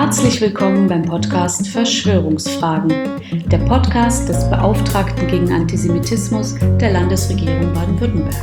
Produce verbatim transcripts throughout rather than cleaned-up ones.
Herzlich willkommen beim Podcast Verschwörungsfragen, der Podcast des Beauftragten gegen Antisemitismus der Landesregierung Baden-Württemberg.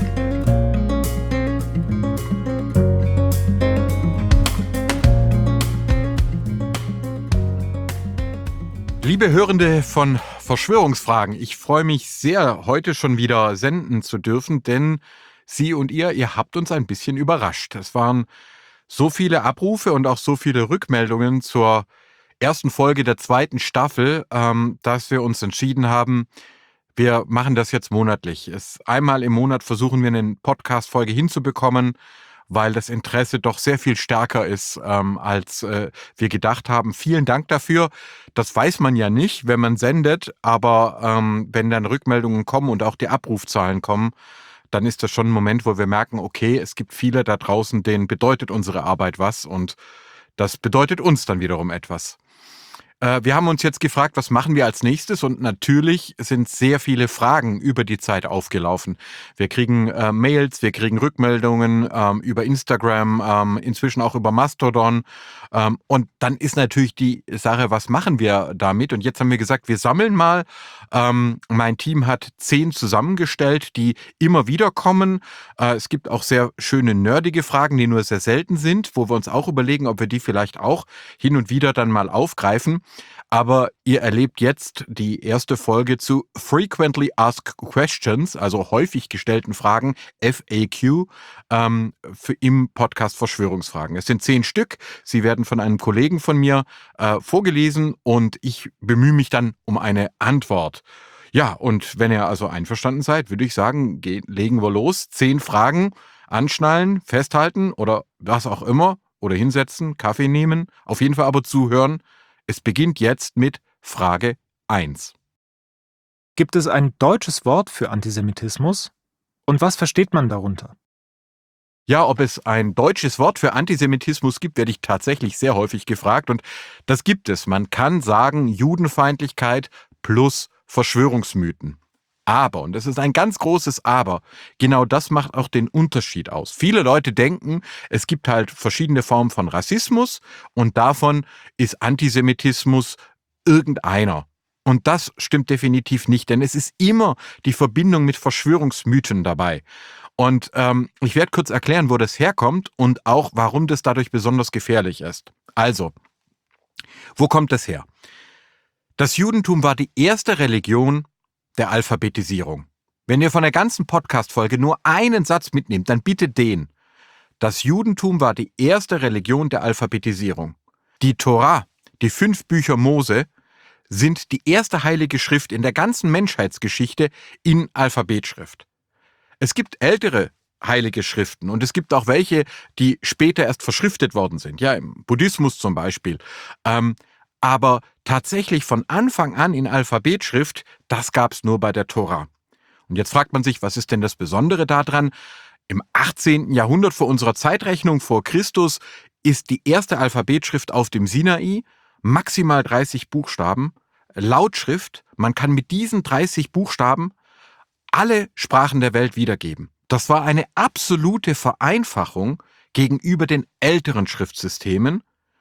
Liebe Hörende von Verschwörungsfragen, ich freue mich sehr, heute schon wieder senden zu dürfen, denn Sie und ihr, ihr habt uns ein bisschen überrascht. Es waren so viele Abrufe und auch so viele Rückmeldungen zur ersten Folge der zweiten Staffel, ähm, dass wir uns entschieden haben, wir machen das jetzt monatlich. Es, einmal im Monat versuchen wir eine Podcast-Folge hinzubekommen, weil das Interesse doch sehr viel stärker ist, ähm, als äh, wir gedacht haben. Vielen Dank dafür. Das weiß man ja nicht, wenn man sendet, aber ähm, wenn dann Rückmeldungen kommen und auch die Abrufzahlen kommen, dann ist das schon ein Moment, wo wir merken, okay, es gibt viele da draußen, denen bedeutet unsere Arbeit was und das bedeutet uns dann wiederum etwas. Äh, wir haben uns jetzt gefragt, was machen wir als nächstes, und natürlich sind sehr viele Fragen über die Zeit aufgelaufen. Wir kriegen äh, Mails, wir kriegen Rückmeldungen ähm, über Instagram, ähm, inzwischen auch über Mastodon, ähm, und dann ist natürlich die Sache, was machen wir damit? Und jetzt haben wir gesagt, wir sammeln mal. Ähm, mein Team hat zehn zusammengestellt, die immer wieder kommen. Äh, es gibt auch sehr schöne nerdige Fragen, die nur sehr selten sind, wo wir uns auch überlegen, ob wir die vielleicht auch hin und wieder dann mal aufgreifen. Aber ihr erlebt jetzt die erste Folge zu Frequently Asked Questions, also häufig gestellten Fragen, F A Q, ähm, für im Podcast Verschwörungsfragen. Es sind zehn Stück. Sie werden von einem Kollegen von mir äh, vorgelesen und ich bemühe mich dann um eine Antwort. Ja, und wenn ihr also einverstanden seid, würde ich sagen, ge- legen wir los. Zehn Fragen, anschnallen, festhalten oder was auch immer, oder hinsetzen, Kaffee nehmen, auf jeden Fall aber zuhören. Es beginnt jetzt mit Frage eins. Gibt es ein deutsches Wort für Antisemitismus? Und was versteht man darunter? Ja, ob es ein deutsches Wort für Antisemitismus gibt, werde ich tatsächlich sehr häufig gefragt. Und das gibt es. Man kann sagen Judenfeindlichkeit plus Verschwörungsmythen. Aber, und das ist ein ganz großes Aber, genau das macht auch den Unterschied aus. Viele Leute denken, es gibt halt verschiedene Formen von Rassismus und davon ist Antisemitismus irgendeiner. Und das stimmt definitiv nicht, denn es ist immer die Verbindung mit Verschwörungsmythen dabei. Und ähm, ich werde kurz erklären, wo das herkommt und auch, warum das dadurch besonders gefährlich ist. Also, wo kommt das her? Das Judentum war die erste Religion der Alphabetisierung. Wenn ihr von der ganzen Podcast-Folge nur einen Satz mitnehmt, dann bitte den. Das Judentum war die erste Religion der Alphabetisierung. Die Tora, die fünf Bücher Mose, sind die erste heilige Schrift in der ganzen Menschheitsgeschichte in Alphabetschrift. Es gibt ältere heilige Schriften und es gibt auch welche, die später erst verschriftet worden sind, ja, im Buddhismus zum Beispiel. Ähm, aber tatsächlich von Anfang an in Alphabetschrift, das gab es nur bei der Tora. Und jetzt fragt man sich, was ist denn das Besondere daran? Im achtzehnten Jahrhundert vor unserer Zeitrechnung, vor Christus, ist die erste Alphabetschrift auf dem Sinai, maximal dreißig Buchstaben, Lautschrift. Man kann mit diesen dreißig Buchstaben alle Sprachen der Welt wiedergeben. Das war eine absolute Vereinfachung gegenüber den älteren Schriftsystemen,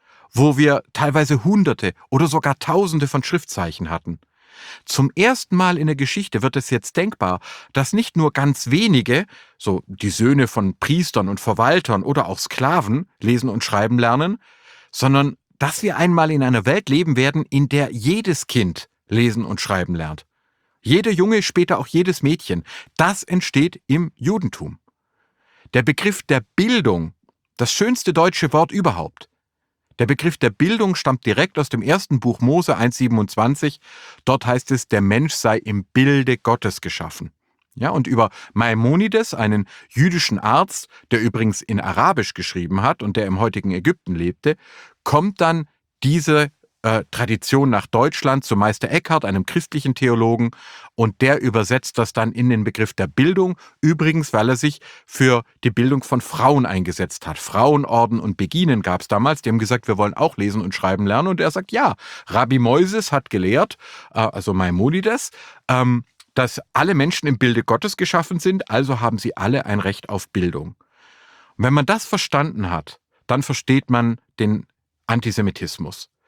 wo wir teilweise Hunderte oder sogar Tausende von Schriftzeichen hatten. Zum ersten Mal in der Geschichte wird es jetzt denkbar, dass nicht nur ganz wenige, so die Söhne von Priestern und Verwaltern oder auch Sklaven, lesen und schreiben lernen, sondern dass wir einmal in einer Welt leben werden, in der jedes Kind lesen und schreiben lernt. Jeder Junge, später auch jedes Mädchen. Das entsteht im Judentum. Der Begriff der Bildung, das schönste deutsche Wort überhaupt. Der Begriff der Bildung stammt direkt aus dem ersten Buch Mose eins siebenundzwanzig. Dort heißt es, der Mensch sei im Bilde Gottes geschaffen. Ja, und über Maimonides, einen jüdischen Arzt, der übrigens in Arabisch geschrieben hat und der im heutigen Ägypten lebte, kommt dann diese äh, Tradition nach Deutschland zu Meister Eckhart, einem christlichen Theologen, und der übersetzt das dann in den Begriff der Bildung, übrigens, weil er sich für die Bildung von Frauen eingesetzt hat. Frauenorden und Beginen gab es damals, die haben gesagt, wir wollen auch lesen und schreiben lernen, und er sagt, ja, Rabbi Moises hat gelehrt, äh, also Maimonides, ähm, dass alle Menschen im Bilde Gottes geschaffen sind, also haben sie alle ein Recht auf Bildung. Und wenn man das verstanden hat, dann versteht man den Antisemitismus.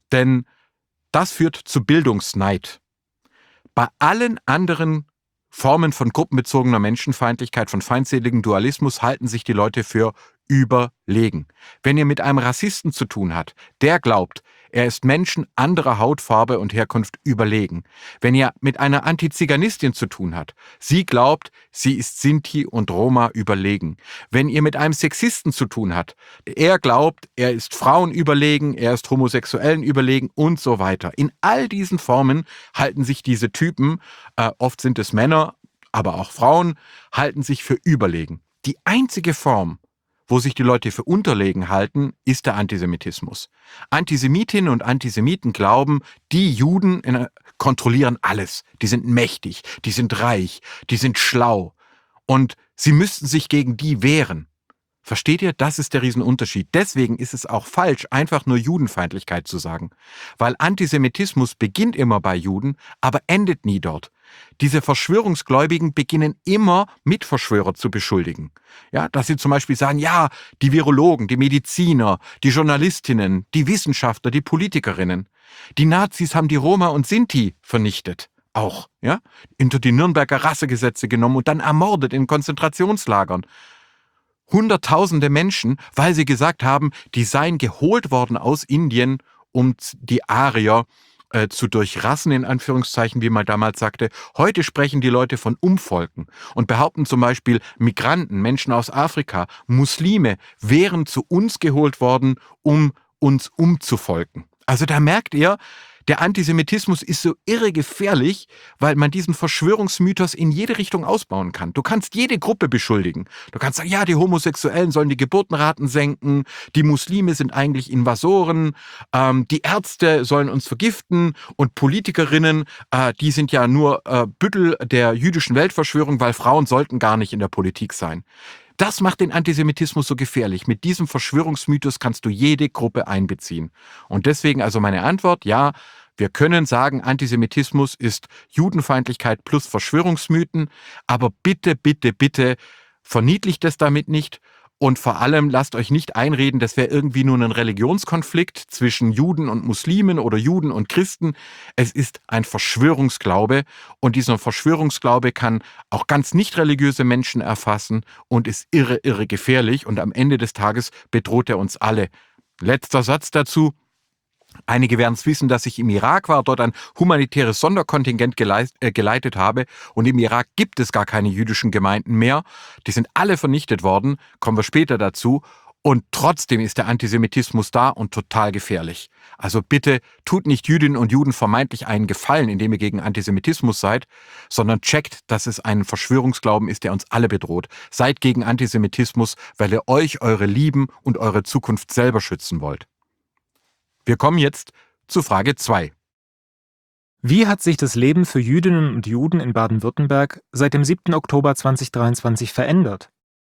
Denn das führt zu Bildungsneid. Bei allen anderen Formen von gruppenbezogener Menschenfeindlichkeit, von feindseligem Dualismus halten sich die Leute für überlegen. Wenn ihr mit einem Rassisten zu tun habt, der glaubt, er ist Menschen anderer Hautfarbe und Herkunft überlegen. Wenn ihr mit einer Antiziganistin zu tun habt, sie glaubt, sie ist Sinti und Roma überlegen. Wenn ihr mit einem Sexisten zu tun habt, er glaubt, er ist Frauen überlegen, er ist Homosexuellen überlegen und so weiter. In all diesen Formen halten sich diese Typen, äh, oft sind es Männer, aber auch Frauen, halten sich für überlegen. Die einzige Form, wo sich die Leute für unterlegen halten, ist der Antisemitismus. Antisemitinnen und Antisemiten glauben, die Juden kontrollieren alles. Die sind mächtig, die sind reich, die sind schlau. Und sie müssten sich gegen die wehren. Versteht ihr? Das ist der Riesenunterschied. Deswegen ist es auch falsch, einfach nur Judenfeindlichkeit zu sagen. Weil Antisemitismus beginnt immer bei Juden, aber endet nie dort. Diese Verschwörungsgläubigen beginnen immer, Mitverschwörer zu beschuldigen. Ja, dass sie zum Beispiel sagen, ja, die Virologen, die Mediziner, die Journalistinnen, die Wissenschaftler, die Politikerinnen. Die Nazis haben die Roma und Sinti vernichtet. Auch, ja, unter die Nürnberger Rassegesetze genommen und dann ermordet in Konzentrationslagern. Hunderttausende Menschen, weil sie gesagt haben, die seien geholt worden aus Indien, um die Arier äh, zu durchrassen, in Anführungszeichen, wie man damals sagte. Heute sprechen die Leute von Umvolken und behaupten zum Beispiel, Migranten, Menschen aus Afrika, Muslime wären zu uns geholt worden, um uns umzuvolken. Also da merkt ihr, der Antisemitismus ist so irre gefährlich, weil man diesen Verschwörungsmythos in jede Richtung ausbauen kann. Du kannst jede Gruppe beschuldigen. Du kannst sagen, ja, die Homosexuellen sollen die Geburtenraten senken, die Muslime sind eigentlich Invasoren, ähm, die Ärzte sollen uns vergiften und Politikerinnen, äh, die sind ja nur äh, Büttel der jüdischen Weltverschwörung, weil Frauen sollten gar nicht in der Politik sein. Das macht den Antisemitismus so gefährlich. Mit diesem Verschwörungsmythos kannst du jede Gruppe einbeziehen. Und deswegen also meine Antwort, ja, wir können sagen, Antisemitismus ist Judenfeindlichkeit plus Verschwörungsmythen, aber bitte, bitte, bitte verniedlicht es damit nicht. Und vor allem lasst euch nicht einreden, das wäre irgendwie nur ein Religionskonflikt zwischen Juden und Muslimen oder Juden und Christen. Es ist ein Verschwörungsglaube und dieser Verschwörungsglaube kann auch ganz nicht religiöse Menschen erfassen und ist irre, irre gefährlich und am Ende des Tages bedroht er uns alle. Letzter Satz dazu. Einige werden es wissen, dass ich im Irak war, dort ein humanitäres Sonderkontingent geleit, äh, geleitet habe und im Irak gibt es gar keine jüdischen Gemeinden mehr. Die sind alle vernichtet worden, kommen wir später dazu. Und trotzdem ist der Antisemitismus da und total gefährlich. Also bitte tut nicht Jüdinnen und Juden vermeintlich einen Gefallen, indem ihr gegen Antisemitismus seid, sondern checkt, dass es ein Verschwörungsglauben ist, der uns alle bedroht. Seid gegen Antisemitismus, weil ihr euch, eure Lieben und eure Zukunft selber schützen wollt. Wir kommen jetzt zu Frage zwei. Wie hat sich das Leben für Jüdinnen und Juden in Baden-Württemberg seit dem siebten Oktober zweitausenddreiundzwanzig verändert?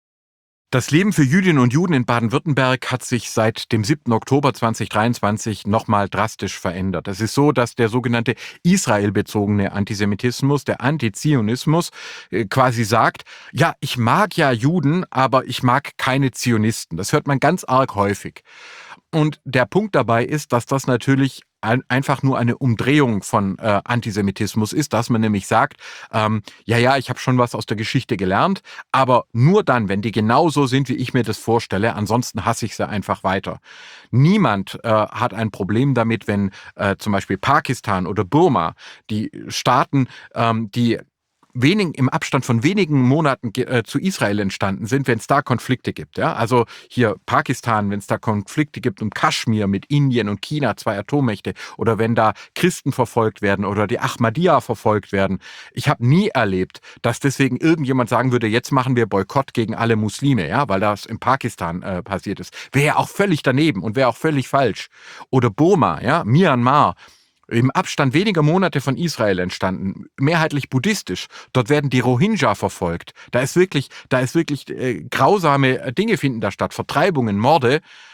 Das Leben für Jüdinnen und Juden in Baden-Württemberg hat sich seit dem siebten Oktober zweitausenddreiundzwanzig nochmal drastisch verändert. Es ist so, dass der sogenannte israelbezogene Antisemitismus, der Antizionismus, quasi sagt, ja, ich mag ja Juden, aber ich mag keine Zionisten. Das hört man ganz arg häufig. Und der Punkt dabei ist, dass das natürlich ein, einfach nur eine Umdrehung von äh, Antisemitismus ist, dass man nämlich sagt, ähm, ja, ja, ich habe schon was aus der Geschichte gelernt, aber nur dann, wenn die genauso sind, wie ich mir das vorstelle, ansonsten hasse ich sie einfach weiter. Niemand äh, hat ein Problem damit, wenn äh, zum Beispiel Pakistan oder Burma, die Staaten, ähm, die wenig, im Abstand von wenigen Monaten äh, zu Israel entstanden sind, wenn es da Konflikte gibt. Ja? Also hier Pakistan, wenn es da Konflikte gibt um Kaschmir mit Indien und China, zwei Atommächte, oder wenn da Christen verfolgt werden oder die Ahmadiyya verfolgt werden. Ich habe nie erlebt, dass deswegen irgendjemand sagen würde, jetzt machen wir Boykott gegen alle Muslime, ja, weil das in Pakistan äh, passiert ist. Wäre ja auch völlig daneben und wäre auch völlig falsch. Oder Burma, ja, Myanmar. Im Abstand weniger Monate von Israel entstanden, mehrheitlich buddhistisch. Dort werden die Rohingya verfolgt. Da ist wirklich, da ist wirklich äh, grausame Dinge finden da statt, Vertreibungen, Morde.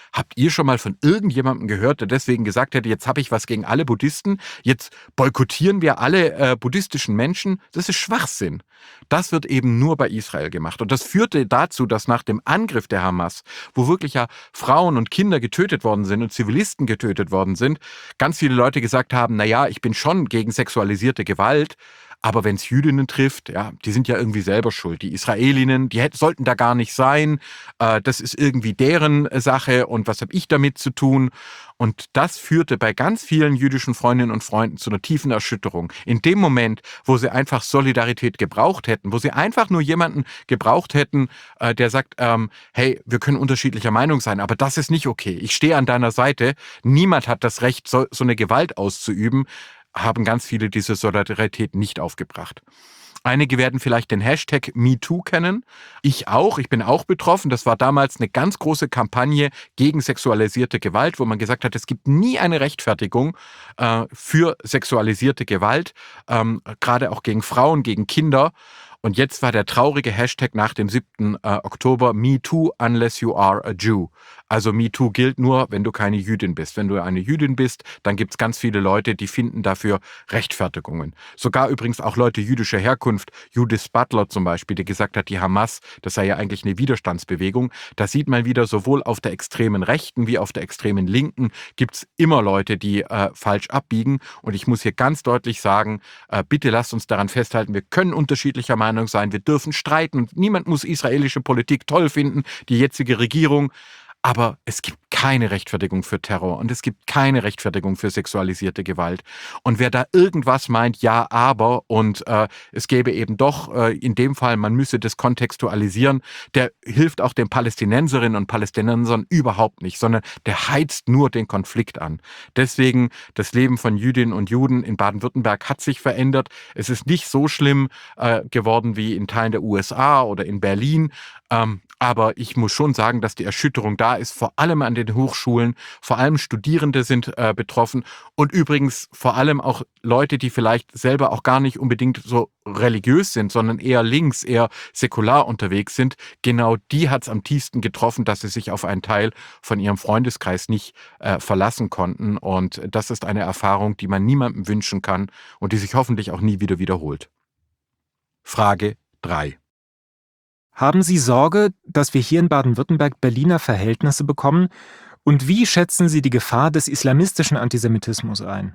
Habt ihr schon mal von irgendjemandem gehört, der deswegen gesagt hätte, jetzt habe ich was gegen alle Buddhisten, jetzt boykottieren wir alle äh, buddhistischen Menschen? Das ist Schwachsinn. Das wird eben nur bei Israel gemacht. Und das führte dazu, dass nach dem Angriff der Hamas, wo wirklich ja Frauen und Kinder getötet worden sind und Zivilisten getötet worden sind, ganz viele Leute gesagt haben, naja, ich bin schon gegen sexualisierte Gewalt, aber wenn es Jüdinnen trifft, ja, die sind ja irgendwie selber schuld. Die Israelinnen, die hätten, sollten da gar nicht sein. Äh, das ist irgendwie deren Sache und was habe ich damit zu tun? Und das führte bei ganz vielen jüdischen Freundinnen und Freunden zu einer tiefen Erschütterung. In dem Moment, wo sie einfach Solidarität gebraucht hätten, wo sie einfach nur jemanden gebraucht hätten, äh, der sagt, ähm, hey, wir können unterschiedlicher Meinung sein, aber das ist nicht okay. Ich stehe an deiner Seite. Niemand hat das Recht, so, so eine Gewalt auszuüben, haben ganz viele diese Solidarität nicht aufgebracht. Einige werden vielleicht den Hashtag MeToo kennen. Ich auch. Ich bin auch betroffen. Das war damals eine ganz große Kampagne gegen sexualisierte Gewalt, wo man gesagt hat, es gibt nie eine Rechtfertigung äh, für sexualisierte Gewalt, ähm, gerade auch gegen Frauen, gegen Kinder. Und jetzt war der traurige Hashtag nach dem siebten Oktober MeToo unless you are a Jew. Also MeToo gilt nur, wenn du keine Jüdin bist. Wenn du eine Jüdin bist, dann gibt es ganz viele Leute, die finden dafür Rechtfertigungen. Sogar übrigens auch Leute jüdischer Herkunft, Judith Butler zum Beispiel, die gesagt hat, die Hamas, das sei ja eigentlich eine Widerstandsbewegung. Da sieht man wieder, sowohl auf der extremen Rechten wie auf der extremen Linken gibt es immer Leute, die äh, falsch abbiegen. Und ich muss hier ganz deutlich sagen, äh, bitte lasst uns daran festhalten, wir können unterschiedlicher Meinung sein, wir dürfen streiten und niemand muss israelische Politik toll finden, die jetzige Regierung. Aber es gibt keine Rechtfertigung für Terror und es gibt keine Rechtfertigung für sexualisierte Gewalt. Und wer da irgendwas meint, ja, aber und äh, es gäbe eben doch äh, in dem Fall, man müsse das kontextualisieren, der hilft auch den Palästinenserinnen und Palästinensern überhaupt nicht, sondern der heizt nur den Konflikt an. Deswegen, das Leben von Jüdinnen und Juden in Baden-Württemberg hat sich verändert. Es ist nicht so schlimm äh, geworden wie in Teilen der U S A oder in Berlin. Ähm, aber ich muss schon sagen, dass die Erschütterung da ist, vor allem an den Hochschulen, vor allem Studierende sind äh, betroffen und übrigens vor allem auch Leute, die vielleicht selber auch gar nicht unbedingt so religiös sind, sondern eher links, eher säkular unterwegs sind. Genau die hat es am tiefsten getroffen, dass sie sich auf einen Teil von ihrem Freundeskreis nicht äh, verlassen konnten. Und das ist eine Erfahrung, die man niemandem wünschen kann und die sich hoffentlich auch nie wieder wiederholt. Frage drei. Haben Sie Sorge, dass wir hier in Baden-Württemberg Berliner Verhältnisse bekommen? Und wie schätzen Sie die Gefahr des islamistischen Antisemitismus ein?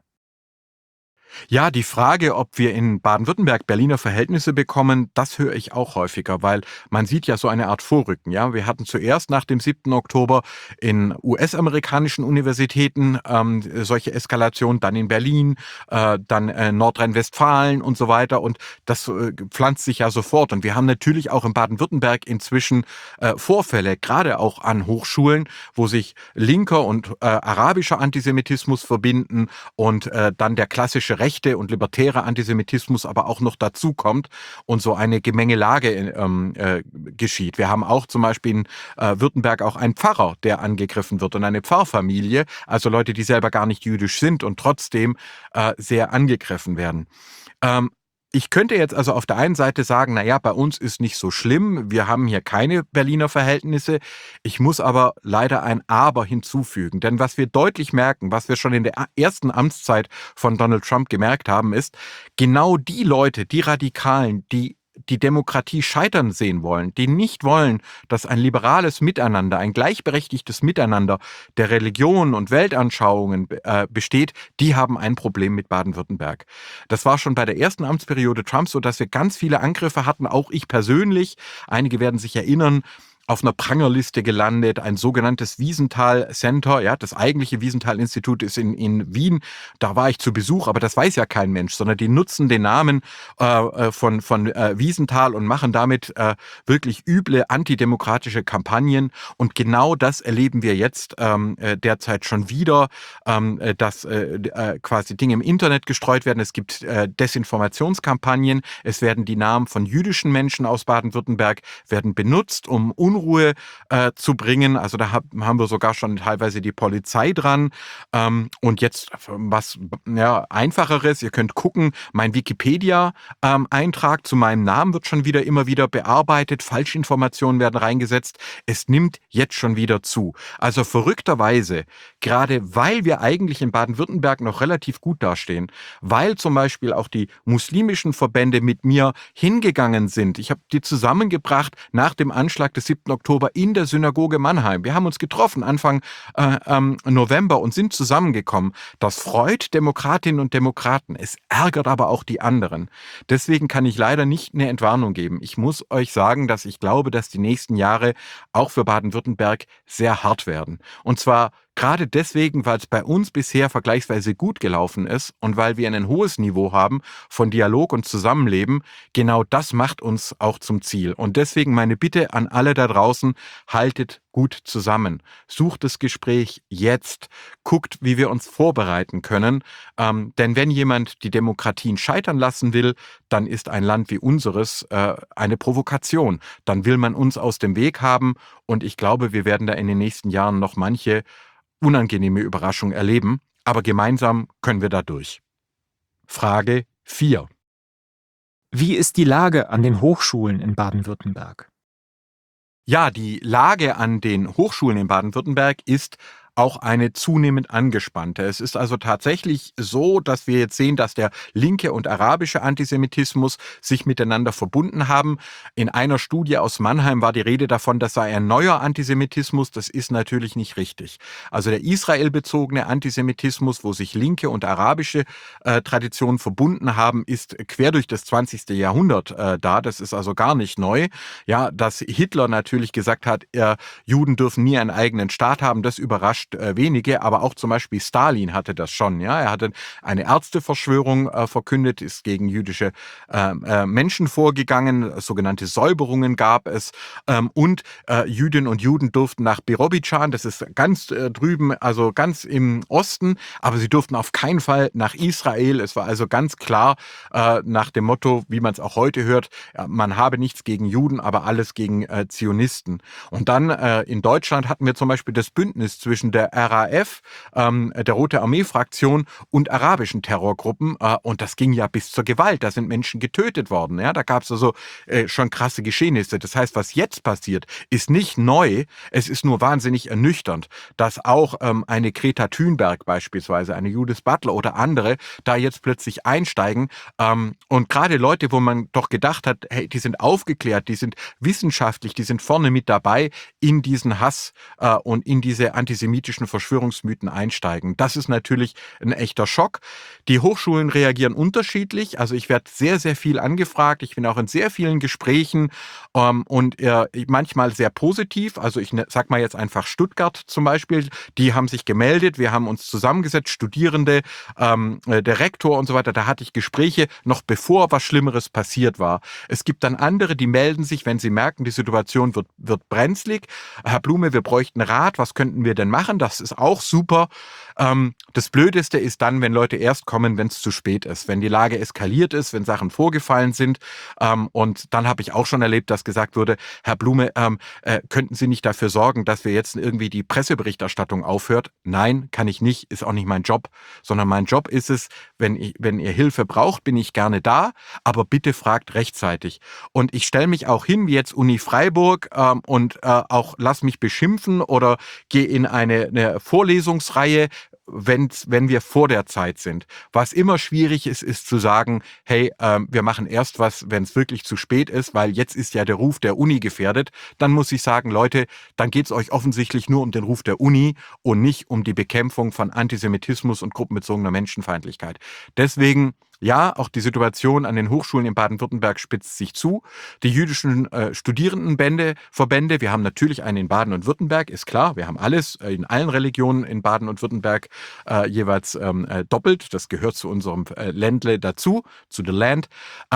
Ja, die Frage, ob wir in Baden-Württemberg Berliner Verhältnisse bekommen, das höre ich auch häufiger, weil man sieht ja so eine Art Vorrücken. Ja, wir hatten zuerst nach dem siebten Oktober in U S-amerikanischen Universitäten ähm, solche Eskalationen, dann in Berlin, äh, dann äh, Nordrhein-Westfalen und so weiter. Und das äh, pflanzt sich ja sofort. Und wir haben natürlich auch in Baden-Württemberg inzwischen äh, Vorfälle, gerade auch an Hochschulen, wo sich linker und äh, arabischer Antisemitismus verbinden und äh, dann der klassische rechte und libertäre Antisemitismus aber auch noch dazu kommt und so eine Gemengelage ähm, äh, geschieht. Wir haben auch zum Beispiel in äh, Württemberg auch einen Pfarrer, der angegriffen wird und eine Pfarrfamilie, also Leute, die selber gar nicht jüdisch sind und trotzdem äh, sehr angegriffen werden. Ähm, Ich könnte jetzt also auf der einen Seite sagen, naja, bei uns ist nicht so schlimm, wir haben hier keine Berliner Verhältnisse. Ich muss aber leider ein Aber hinzufügen. Denn was wir deutlich merken, was wir schon in der ersten Amtszeit von Donald Trump gemerkt haben, ist, genau die Leute, die Radikalen, die die Demokratie scheitern sehen wollen, die nicht wollen, dass ein liberales Miteinander, ein gleichberechtigtes Miteinander der Religionen und Weltanschauungen äh, besteht, die haben ein Problem mit Baden-Württemberg. Das war schon bei der ersten Amtsperiode Trumps so, dass wir ganz viele Angriffe hatten, auch ich persönlich. Einige werden sich erinnern, auf einer Prangerliste gelandet, ein sogenanntes Wiesenthal Center. Ja, das eigentliche Wiesenthal-Institut ist in, in Wien. Da war ich zu Besuch, aber das weiß ja kein Mensch, sondern die nutzen den Namen äh, von, von äh, Wiesenthal und machen damit äh, wirklich üble antidemokratische Kampagnen. Und genau das erleben wir jetzt ähm, äh, derzeit schon wieder, ähm, dass äh, äh, quasi Dinge im Internet gestreut werden. Es gibt äh, Desinformationskampagnen. Es werden die Namen von jüdischen Menschen aus Baden-Württemberg werden benutzt, um Unruhe äh, zu bringen. Also da hab, haben wir sogar schon teilweise die Polizei dran. Ähm, und jetzt was ja, Einfacheres, ihr könnt gucken, mein Wikipedia-Eintrag ähm, zu meinem Namen wird schon wieder immer wieder bearbeitet, Falschinformationen werden reingesetzt. Es nimmt jetzt schon wieder zu. Also verrückterweise, gerade weil wir eigentlich in Baden-Württemberg noch relativ gut dastehen, weil zum Beispiel auch die muslimischen Verbände mit mir hingegangen sind. Ich habe die zusammengebracht nach dem Anschlag des siebten Oktober in der Synagoge Mannheim. Wir haben uns getroffen Anfang äh, ähm, November und sind zusammengekommen. Das freut Demokratinnen und Demokraten. Es ärgert aber auch die anderen. Deswegen kann ich leider nicht eine Entwarnung geben. Ich muss euch sagen, dass ich glaube, dass die nächsten Jahre auch für Baden-Württemberg sehr hart werden. Und zwar gerade deswegen, weil es bei uns bisher vergleichsweise gut gelaufen ist und weil wir ein hohes Niveau haben von Dialog und Zusammenleben. Genau das macht uns auch zum Ziel. Und deswegen meine Bitte an alle da draußen, haltet gut zusammen. Sucht das Gespräch jetzt. Guckt, wie wir uns vorbereiten können. Ähm, denn wenn jemand die Demokratien scheitern lassen will, dann ist ein Land wie unseres äh, eine Provokation. Dann will man uns aus dem Weg haben. Und ich glaube, wir werden da in den nächsten Jahren noch manche unangenehme Überraschung erleben, aber gemeinsam können wir da durch. Frage vier. Wie ist die Lage an den Hochschulen in Baden-Württemberg? Ja, die Lage an den Hochschulen in Baden-Württemberg ist auch eine zunehmend angespannte. Es ist also tatsächlich so, dass wir jetzt sehen, dass der linke und arabische Antisemitismus sich miteinander verbunden haben. In einer Studie aus Mannheim war die Rede davon, das sei ein neuer Antisemitismus. Das ist natürlich nicht richtig. Also der israelbezogene Antisemitismus, wo sich linke und arabische äh, Traditionen verbunden haben, ist quer durch das zwanzigste Jahrhundert äh, da. Das ist also gar nicht neu. Ja, dass Hitler natürlich gesagt hat, äh, Juden dürfen nie einen eigenen Staat haben, das überrascht wenige, aber auch zum Beispiel Stalin hatte das schon. Ja, er hatte eine Ärzteverschwörung äh, verkündet, ist gegen jüdische äh, äh, Menschen vorgegangen, sogenannte Säuberungen gab es ähm, und äh, Jüdinnen und Juden durften nach Birobidschan, das ist ganz äh, drüben, also ganz im Osten, aber sie durften auf keinen Fall nach Israel. Es war also ganz klar äh, nach dem Motto, wie man es auch heute hört, ja, man habe nichts gegen Juden, aber alles gegen äh, Zionisten. Und dann äh, in Deutschland hatten wir zum Beispiel das Bündnis zwischen der R A F, ähm, der Rote Armee-Fraktion und arabischen Terrorgruppen. Äh, und das ging ja bis zur Gewalt. Da sind Menschen getötet worden. Ja? Da gab es also äh, schon krasse Geschehnisse. Das heißt, was jetzt passiert, ist nicht neu. Es ist nur wahnsinnig ernüchternd, dass auch ähm, eine Greta Thunberg beispielsweise, eine Judith Butler oder andere da jetzt plötzlich einsteigen. Ähm, und gerade Leute, wo man doch gedacht hat, hey, die sind aufgeklärt, die sind wissenschaftlich, die sind vorne mit dabei, in diesen Hass äh, und in diese antisemitischen Verschwörungsmythen einsteigen. Das ist natürlich ein echter Schock. Die Hochschulen reagieren unterschiedlich. Also ich werde sehr, sehr viel angefragt. Ich bin auch in sehr vielen Gesprächen ähm, und äh, manchmal sehr positiv. Also ich ne, sag mal jetzt einfach Stuttgart zum Beispiel. Die haben sich gemeldet. Wir haben uns zusammengesetzt, Studierende, ähm, der Rektor und so weiter. Da hatte ich Gespräche, noch bevor was Schlimmeres passiert war. Es gibt dann andere, die melden sich, wenn sie merken, die Situation wird, wird brenzlig. Herr Blume, wir bräuchten Rat. Was könnten wir denn machen? Das ist auch super. Ähm, das Blödeste ist dann, wenn Leute erst kommen, wenn es zu spät ist, wenn die Lage eskaliert ist, wenn Sachen vorgefallen sind. Ähm, und dann habe ich auch schon erlebt, dass gesagt wurde, Herr Blume, ähm, äh, könnten Sie nicht dafür sorgen, dass wir jetzt irgendwie die Presseberichterstattung aufhört? Nein, kann ich nicht, ist auch nicht mein Job, sondern mein Job ist es, wenn, ich, wenn ihr Hilfe braucht, bin ich gerne da, aber bitte fragt rechtzeitig. Und ich stelle mich auch hin, wie jetzt Uni Freiburg ähm, und äh, auch lass mich beschimpfen oder gehe in eine, eine Vorlesungsreihe, wenn, wenn wir vor der Zeit sind. Was immer schwierig ist, ist zu sagen, hey, ähm, wir machen erst was, wenn es wirklich zu spät ist, weil jetzt ist ja der Ruf der Uni gefährdet. Dann muss ich sagen, Leute, dann geht es euch offensichtlich nur um den Ruf der Uni und nicht um die Bekämpfung von Antisemitismus und gruppenbezogener Menschenfeindlichkeit. Deswegen, ja, auch die Situation an den Hochschulen in Baden-Württemberg spitzt sich zu. Die jüdischen äh, Studierendenbände, Verbände, wir haben natürlich einen in Baden und Württemberg, ist klar. Wir haben alles äh, in allen Religionen in Baden und Württemberg äh, jeweils ähm, äh, doppelt. Das gehört zu unserem äh, Ländle dazu, zu The Land. Ähm,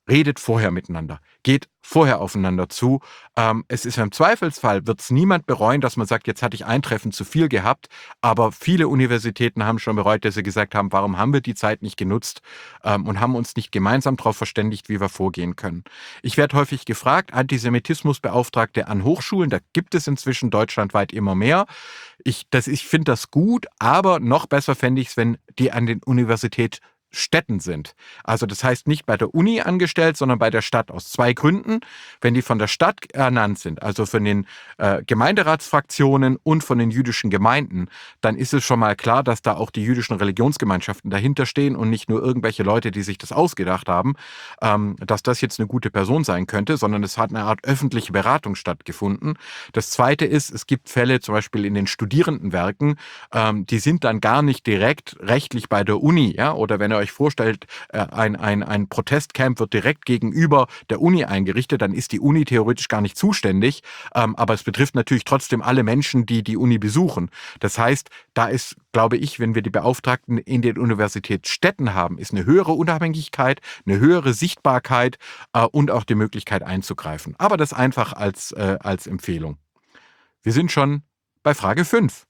Redet vorher miteinander, geht vorher aufeinander zu. Ähm, es ist im Zweifelsfall, wird es niemand bereuen, dass man sagt, jetzt hatte ich ein Treffen zu viel gehabt, aber viele Universitäten haben schon bereut, dass sie gesagt haben, warum haben wir die Zeit nicht genutzt ähm, und haben uns nicht gemeinsam darauf verständigt, wie wir vorgehen können. Ich werde häufig gefragt, Antisemitismusbeauftragte an Hochschulen, da gibt es inzwischen deutschlandweit immer mehr. Ich, das, ich finde das gut, aber noch besser fände ich es, wenn die an den Universitäten Städten sind. Also das heißt nicht bei der Uni angestellt, sondern bei der Stadt aus zwei Gründen. Wenn die von der Stadt ernannt sind, also von den äh, Gemeinderatsfraktionen und von den jüdischen Gemeinden, dann ist es schon mal klar, dass da auch die jüdischen Religionsgemeinschaften dahinter stehen und nicht nur irgendwelche Leute, die sich das ausgedacht haben, ähm, dass das jetzt eine gute Person sein könnte, sondern es hat eine Art öffentliche Beratung stattgefunden. Das Zweite ist, es gibt Fälle zum Beispiel in den Studierendenwerken, ähm, die sind dann gar nicht direkt rechtlich bei der Uni, ja, oder wenn ihr euch vorstellt, ein, ein, ein Protestcamp wird direkt gegenüber der Uni eingerichtet, dann ist die Uni theoretisch gar nicht zuständig, ähm, aber es betrifft natürlich trotzdem alle Menschen, die die Uni besuchen. Das heißt, da ist, glaube ich, wenn wir die Beauftragten in den Universitätsstädten haben, ist eine höhere Unabhängigkeit, eine höhere Sichtbarkeit äh, und auch die Möglichkeit einzugreifen. Aber das einfach als, äh, als Empfehlung. Wir sind schon bei Frage fünf.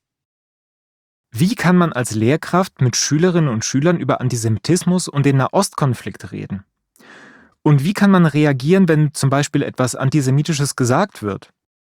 Wie kann man als Lehrkraft mit Schülerinnen und Schülern über Antisemitismus und den Nahostkonflikt reden? Und wie kann man reagieren, wenn zum Beispiel etwas Antisemitisches gesagt wird?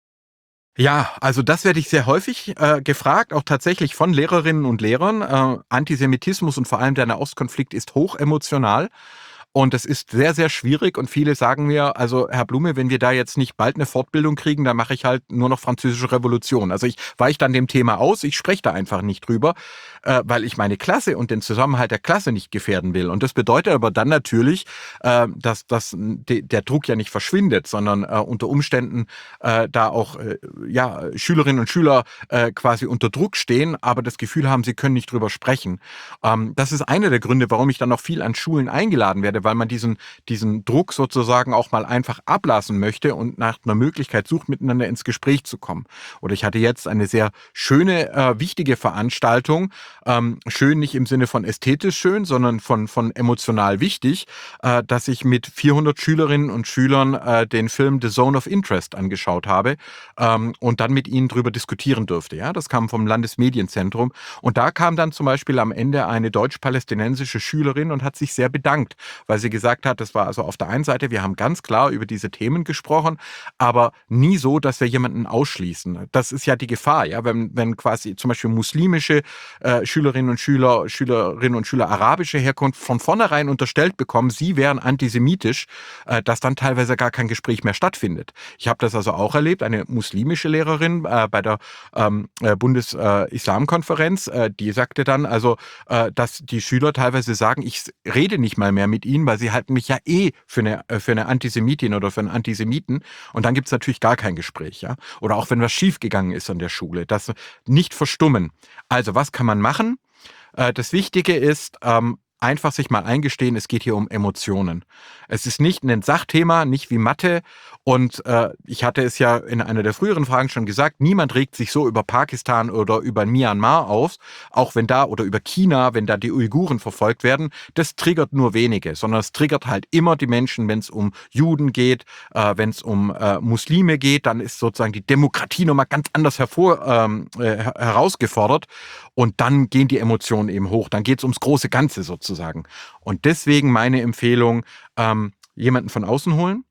Ja, also das werde ich sehr häufig äh, gefragt, auch tatsächlich von Lehrerinnen und Lehrern. Äh, Antisemitismus und vor allem der Nahostkonflikt ist hochemotional. Und es ist sehr, sehr schwierig und viele sagen mir, also Herr Blume, wenn wir da jetzt nicht bald eine Fortbildung kriegen, dann mache ich halt nur noch französische Revolution. Also ich weiche dann dem Thema aus, ich spreche da einfach nicht drüber, äh, weil ich meine Klasse und den Zusammenhalt der Klasse nicht gefährden will. Und das bedeutet aber dann natürlich, äh, dass, dass de, der Druck ja nicht verschwindet, sondern äh, unter Umständen äh, da auch äh, ja, Schülerinnen und Schüler äh, quasi unter Druck stehen, aber das Gefühl haben, sie können nicht drüber sprechen. Ähm, das ist einer der Gründe, warum ich dann noch viel an Schulen eingeladen werde, weil man diesen, diesen Druck sozusagen auch mal einfach ablassen möchte und nach einer Möglichkeit sucht, miteinander ins Gespräch zu kommen. Oder ich hatte jetzt eine sehr schöne, äh, wichtige Veranstaltung, ähm, schön nicht im Sinne von ästhetisch schön, sondern von, von emotional wichtig, äh, dass ich mit vierhundert Schülerinnen und Schülern äh, den Film The Zone of Interest angeschaut habe ähm, und dann mit ihnen darüber diskutieren durfte. Ja, das kam vom Landesmedienzentrum und da kam dann zum Beispiel am Ende eine deutsch-palästinensische Schülerin und hat sich sehr bedankt, weil sie gesagt hat, das war also auf der einen Seite, wir haben ganz klar über diese Themen gesprochen, aber nie so, dass wir jemanden ausschließen. Das ist ja die Gefahr, ja, wenn, wenn quasi zum Beispiel muslimische äh, Schülerinnen und Schüler, Schülerinnen und Schüler arabischer Herkunft von vornherein unterstellt bekommen, sie wären antisemitisch, äh, dass dann teilweise gar kein Gespräch mehr stattfindet. Ich habe das also auch erlebt, eine muslimische Lehrerin äh, bei der ähm, äh, Bundes-Islam-Konferenz, äh, die sagte dann also, äh, dass die Schüler teilweise sagen, ich rede nicht mal mehr mit ihnen, weil sie halten mich ja eh für eine, für eine Antisemitin oder für einen Antisemiten. Und dann gibt es natürlich gar kein Gespräch. Ja? Oder auch wenn was schiefgegangen ist an der Schule. Das nicht verstummen. Also was kann man machen? Äh, das Wichtige ist, ähm, einfach sich mal eingestehen, es geht hier um Emotionen. Es ist nicht ein Sachthema, nicht wie Mathe. Und äh, ich hatte es ja in einer der früheren Fragen schon gesagt, niemand regt sich so über Pakistan oder über Myanmar auf, auch wenn da, oder über China, wenn da die Uiguren verfolgt werden. Das triggert nur wenige, sondern es triggert halt immer die Menschen, wenn es um Juden geht, äh, wenn es um äh, Muslime geht, dann ist sozusagen die Demokratie nochmal ganz anders hervor, ähm, äh, herausgefordert. Und dann gehen die Emotionen eben hoch. Dann geht es ums große Ganze sozusagen. Und deswegen meine Empfehlung, ähm, jemanden von außen holen,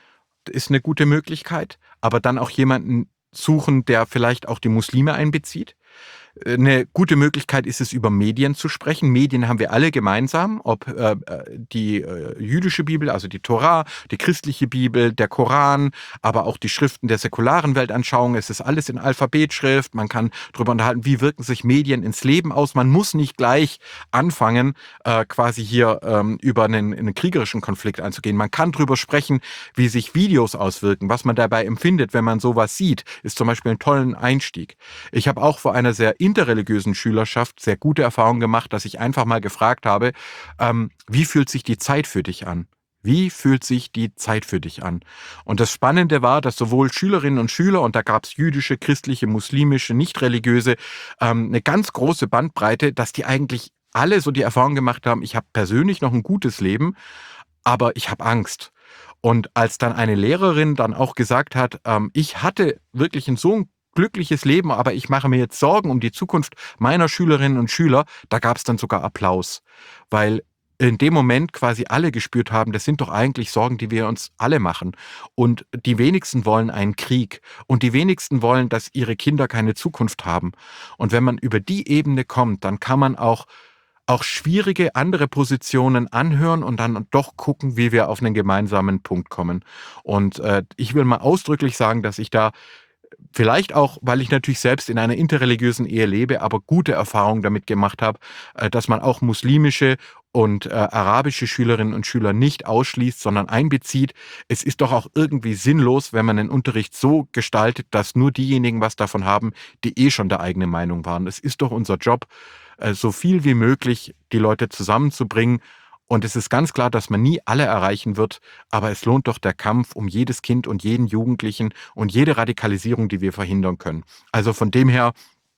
ist eine gute Möglichkeit, aber dann auch jemanden suchen, der vielleicht auch die Muslime einbezieht. Eine gute Möglichkeit ist es, über Medien zu sprechen. Medien haben wir alle gemeinsam, ob äh, die äh, jüdische Bibel, also die Tora, die christliche Bibel, der Koran, aber auch die Schriften der säkularen Weltanschauung. Es ist alles in Alphabetschrift. Man kann darüber unterhalten, wie wirken sich Medien ins Leben aus. Man muss nicht gleich anfangen, äh, quasi hier ähm, über einen, einen kriegerischen Konflikt einzugehen. Man kann darüber sprechen, wie sich Videos auswirken, was man dabei empfindet, wenn man sowas sieht, ist zum Beispiel ein toller Einstieg. Ich habe auch vor einer sehr interreligiösen Schülerschaft sehr gute Erfahrungen gemacht, dass ich einfach mal gefragt habe, ähm, wie fühlt sich die Zeit für dich an? Wie fühlt sich die Zeit für dich an? Und das Spannende war, dass sowohl Schülerinnen und Schüler, und da gab es jüdische, christliche, muslimische, nicht religiöse, ähm, eine ganz große Bandbreite, dass die eigentlich alle so die Erfahrung gemacht haben, ich habe persönlich noch ein gutes Leben, aber ich habe Angst. Und als dann eine Lehrerin dann auch gesagt hat, ähm, ich hatte wirklich ein so ein glückliches Leben, aber ich mache mir jetzt Sorgen um die Zukunft meiner Schülerinnen und Schüler, da gab es dann sogar Applaus, weil in dem Moment quasi alle gespürt haben, das sind doch eigentlich Sorgen, die wir uns alle machen. Und die wenigsten wollen einen Krieg und die wenigsten wollen, dass ihre Kinder keine Zukunft haben. Und wenn man über die Ebene kommt, dann kann man auch auch schwierige andere Positionen anhören und dann doch gucken, wie wir auf einen gemeinsamen Punkt kommen. Und äh, ich will mal ausdrücklich sagen, dass ich da vielleicht auch, weil ich natürlich selbst in einer interreligiösen Ehe lebe, aber gute Erfahrungen damit gemacht habe, äh, dass man auch muslimische und äh, arabische Schülerinnen und Schüler nicht ausschließt, sondern einbezieht. Es ist doch auch irgendwie sinnlos, wenn man den Unterricht so gestaltet, dass nur diejenigen was davon haben, die eh schon der eigenen Meinung waren. Es ist doch unser Job, äh, so viel wie möglich die Leute zusammenzubringen. Und es ist ganz klar, dass man nie alle erreichen wird, aber es lohnt doch der Kampf um jedes Kind und jeden Jugendlichen und jede Radikalisierung, die wir verhindern können. Also von dem her,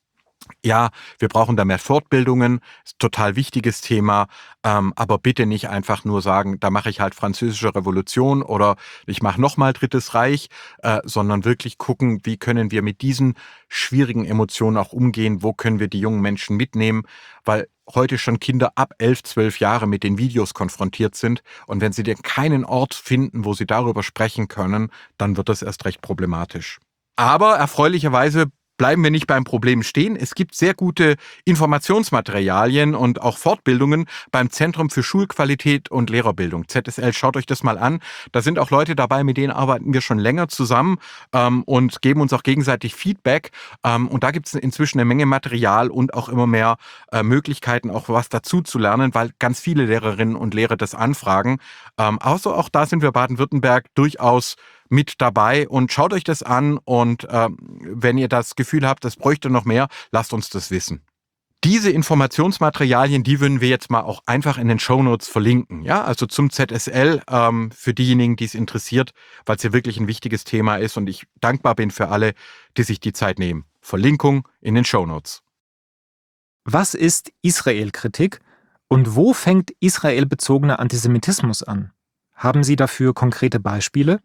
ja, wir brauchen da mehr Fortbildungen, ist ein total wichtiges Thema, ähm, aber bitte nicht einfach nur sagen, da mache ich halt französische Revolution oder ich mache nochmal Drittes Reich, äh, sondern wirklich gucken, wie können wir mit diesen schwierigen Emotionen auch umgehen, wo können wir die jungen Menschen mitnehmen, weil heute schon Kinder ab elf, zwölf Jahre mit den Videos konfrontiert sind und wenn sie denn keinen Ort finden, wo sie darüber sprechen können, dann wird das erst recht problematisch. Aber erfreulicherweise bleiben wir nicht beim Problem stehen. Es gibt sehr gute Informationsmaterialien und auch Fortbildungen beim Zentrum für Schulqualität und Lehrerbildung. Z S L, schaut euch das mal an. Da sind auch Leute dabei, mit denen arbeiten wir schon länger zusammen ähm, und geben uns auch gegenseitig Feedback. Ähm, und da gibt es inzwischen eine Menge Material und auch immer mehr äh, Möglichkeiten, auch was dazu zu lernen, weil ganz viele Lehrerinnen und Lehrer das anfragen. Ähm, also auch da sind wir Baden-Württemberg durchaus mit dabei und schaut euch das an und ähm, wenn ihr das Gefühl habt, das bräuchte noch mehr, lasst uns das wissen. Diese Informationsmaterialien, die würden wir jetzt mal auch einfach in den Shownotes verlinken, ja, also zum Z S L ähm, für diejenigen, die es interessiert, weil es ja wirklich ein wichtiges Thema ist und ich dankbar bin für alle, die sich die Zeit nehmen. Verlinkung in den Shownotes. Was ist Israel-Kritik und wo fängt israelbezogener Antisemitismus an? Haben Sie dafür konkrete Beispiele?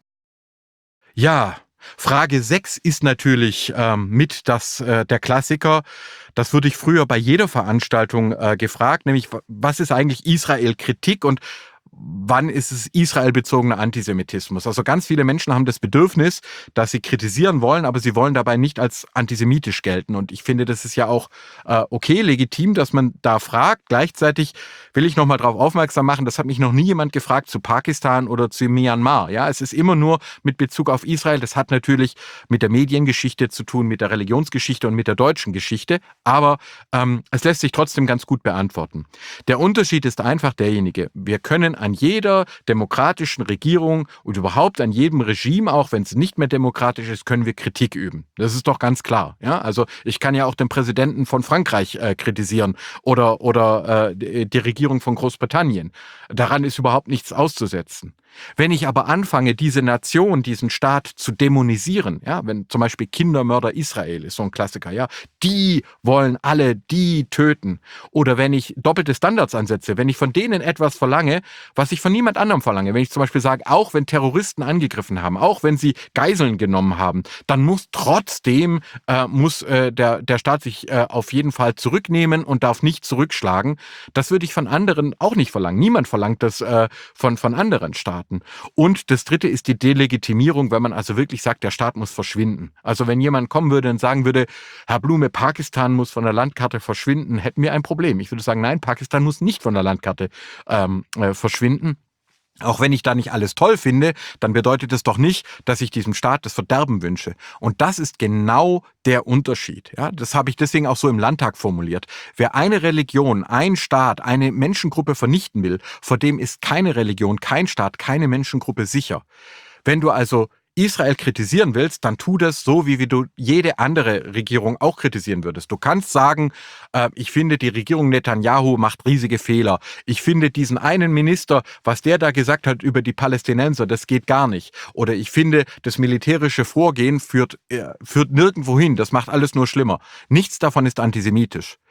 Ja, Frage sechs ist natürlich ähm, mit das, äh, der Klassiker. Das wurde ich früher bei jeder Veranstaltung äh, gefragt, nämlich was ist eigentlich Israel-Kritik und wann ist es israelbezogener Antisemitismus? Also ganz viele Menschen haben das Bedürfnis, dass sie kritisieren wollen, aber sie wollen dabei nicht als antisemitisch gelten. Und ich finde, das ist ja auch äh, okay, legitim, dass man da fragt. Gleichzeitig will ich nochmal darauf aufmerksam machen, das hat mich noch nie jemand gefragt zu Pakistan oder zu Myanmar. Ja, es ist immer nur mit Bezug auf Israel. Das hat natürlich mit der Mediengeschichte zu tun, mit der Religionsgeschichte und mit der deutschen Geschichte. Aber ähm, es lässt sich trotzdem ganz gut beantworten. Der Unterschied ist einfach derjenige, wir können an jeder demokratischen Regierung und überhaupt an jedem Regime, auch wenn es nicht mehr demokratisch ist, können wir Kritik üben. Das ist doch ganz klar. Ja? Also ich kann ja auch den Präsidenten von Frankreich äh, kritisieren oder, oder äh, die, die Regierung von Großbritannien. Daran ist überhaupt nichts auszusetzen. Wenn ich aber anfange, diese Nation, diesen Staat zu dämonisieren, ja, wenn zum Beispiel Kindermörder Israel ist so ein Klassiker, ja, die wollen alle die töten. Oder wenn ich doppelte Standards ansetze, wenn ich von denen etwas verlange, was ich von niemand anderem verlange, wenn ich zum Beispiel sage, auch wenn Terroristen angegriffen haben, auch wenn sie Geiseln genommen haben, dann muss trotzdem äh, muss äh, der, der Staat sich äh, auf jeden Fall zurücknehmen und darf nicht zurückschlagen. Das würde ich von anderen auch nicht verlangen. Niemand verlangt das äh, von, von anderen Staaten. Und das dritte ist die Delegitimierung, wenn man also wirklich sagt, der Staat muss verschwinden. Also wenn jemand kommen würde und sagen würde, Herr Blume, Pakistan muss von der Landkarte verschwinden, hätten wir ein Problem. Ich würde sagen, nein, Pakistan muss nicht von der Landkarte ähm, äh, verschwinden. Auch wenn ich da nicht alles toll finde, dann bedeutet es doch nicht, dass ich diesem Staat das Verderben wünsche. Und das ist genau der Unterschied. Ja, das habe ich deswegen auch so im Landtag formuliert. Wer eine Religion, ein Staat, eine Menschengruppe vernichten will, vor dem ist keine Religion, kein Staat, keine Menschengruppe sicher. Wenn du also Israel kritisieren willst, dann tu das so, wie, wie du jede andere Regierung auch kritisieren würdest. Du kannst sagen, äh, ich finde, die Regierung Netanyahu macht riesige Fehler. Ich finde diesen einen Minister, was der da gesagt hat über die Palästinenser, das geht gar nicht. Oder ich finde, das militärische Vorgehen führt, äh, führt nirgendwo hin. Das macht alles nur schlimmer. Nichts davon ist antisemitisch.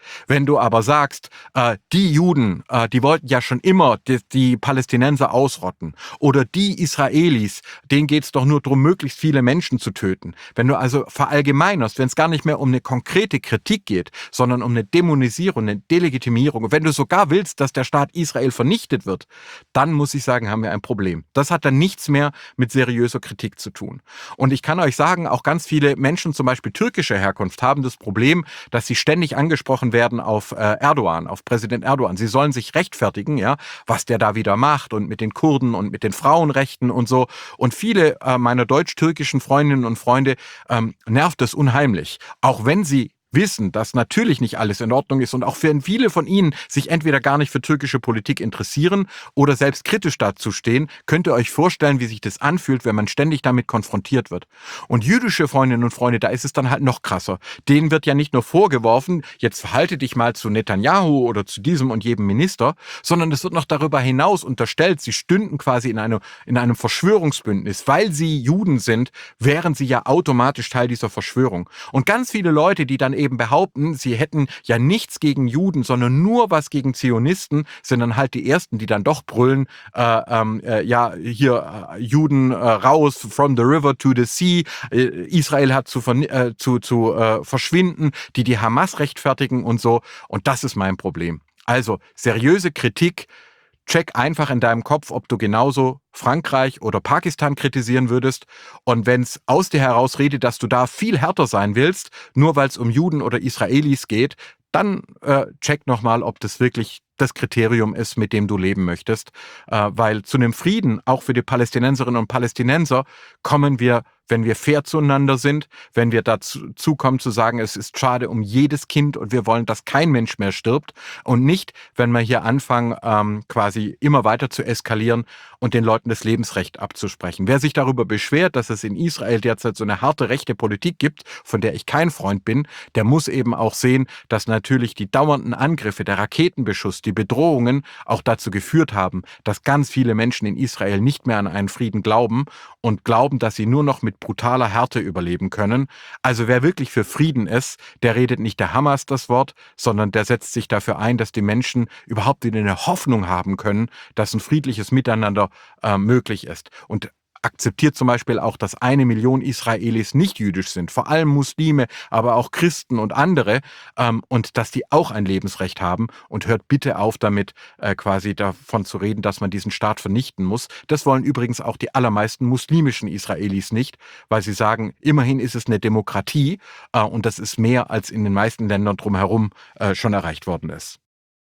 Wenn du aber sagst, äh, die Juden, äh, die wollten ja schon immer die, die Palästinenser ausrotten oder die Israelis, denen geht es doch nur darum, möglichst viele Menschen zu töten. Wenn du also verallgemeinerst, wenn es gar nicht mehr um eine konkrete Kritik geht, sondern um eine Dämonisierung, eine Delegitimierung, und wenn du sogar willst, dass der Staat Israel vernichtet wird, dann muss ich sagen, haben wir ein Problem. Das hat dann nichts mehr mit seriöser Kritik zu tun. Und ich kann euch sagen, auch ganz viele Menschen, zum Beispiel türkischer Herkunft, haben das Problem, dass sie ständig angesprochen werden auf äh, Erdogan, auf Präsident Erdogan. Sie sollen sich rechtfertigen, ja, was der da wieder macht und mit den Kurden und mit den Frauenrechten und so. Und viele äh, meiner deutsch-türkischen Freundinnen und Freunde ähm, nervt das unheimlich. Auch wenn sie wissen, dass natürlich nicht alles in Ordnung ist und auch wenn viele von ihnen sich entweder gar nicht für türkische Politik interessieren oder selbst kritisch dazu stehen, könnt ihr euch vorstellen, wie sich das anfühlt, wenn man ständig damit konfrontiert wird. Und jüdische Freundinnen und Freunde, da ist es dann halt noch krasser. Denen wird ja nicht nur vorgeworfen, jetzt verhalte dich mal zu Netanyahu oder zu diesem und jedem Minister, sondern es wird noch darüber hinaus unterstellt, sie stünden quasi in einem, in einem Verschwörungsbündnis. Weil sie Juden sind, wären sie ja automatisch Teil dieser Verschwörung. Und ganz viele Leute, die dann eben behaupten, sie hätten ja nichts gegen Juden, sondern nur was gegen Zionisten, sind dann halt die Ersten, die dann doch brüllen, äh, ähm, äh, ja, hier äh, Juden äh, raus, from the river to the sea, äh, Israel hat zu, äh, zu, zu äh, verschwinden, die die Hamas rechtfertigen und so. Und das ist mein Problem. Also seriöse Kritik, check einfach in deinem Kopf, ob du genauso Frankreich oder Pakistan kritisieren würdest. Und wenn es aus dir heraus redet, dass du da viel härter sein willst, nur weil es um Juden oder Israelis geht, dann äh, check nochmal, ob das wirklich das Kriterium ist, mit dem du leben möchtest. Äh, weil zu einem Frieden, auch für die Palästinenserinnen und Palästinenser, kommen wir, wenn wir fair zueinander sind, wenn wir dazu kommen zu sagen, es ist schade um jedes Kind und wir wollen, dass kein Mensch mehr stirbt und nicht, wenn wir hier anfangen, ähm, quasi immer weiter zu eskalieren und den Leuten das Lebensrecht abzusprechen. Wer sich darüber beschwert, dass es in Israel derzeit so eine harte rechte Politik gibt, von der ich kein Freund bin, der muss eben auch sehen, dass natürlich die dauernden Angriffe, der Raketenbeschuss, die Bedrohungen auch dazu geführt haben, dass ganz viele Menschen in Israel nicht mehr an einen Frieden glauben und glauben, dass sie nur noch mit brutaler Härte überleben können. Also wer wirklich für Frieden ist, der redet nicht der Hamas das Wort, sondern der setzt sich dafür ein, dass die Menschen überhaupt wieder eine Hoffnung haben können, dass ein friedliches Miteinander äh, möglich ist. Und akzeptiert zum Beispiel auch, dass eine Million Israelis nicht jüdisch sind, vor allem Muslime, aber auch Christen und andere, ähm, und dass die auch ein Lebensrecht haben, und hört bitte auf damit, äh, quasi davon zu reden, dass man diesen Staat vernichten muss. Das wollen übrigens auch die allermeisten muslimischen Israelis nicht, weil sie sagen, immerhin ist es eine Demokratie äh, und das ist mehr, als in den meisten Ländern drumherum äh, schon erreicht worden ist.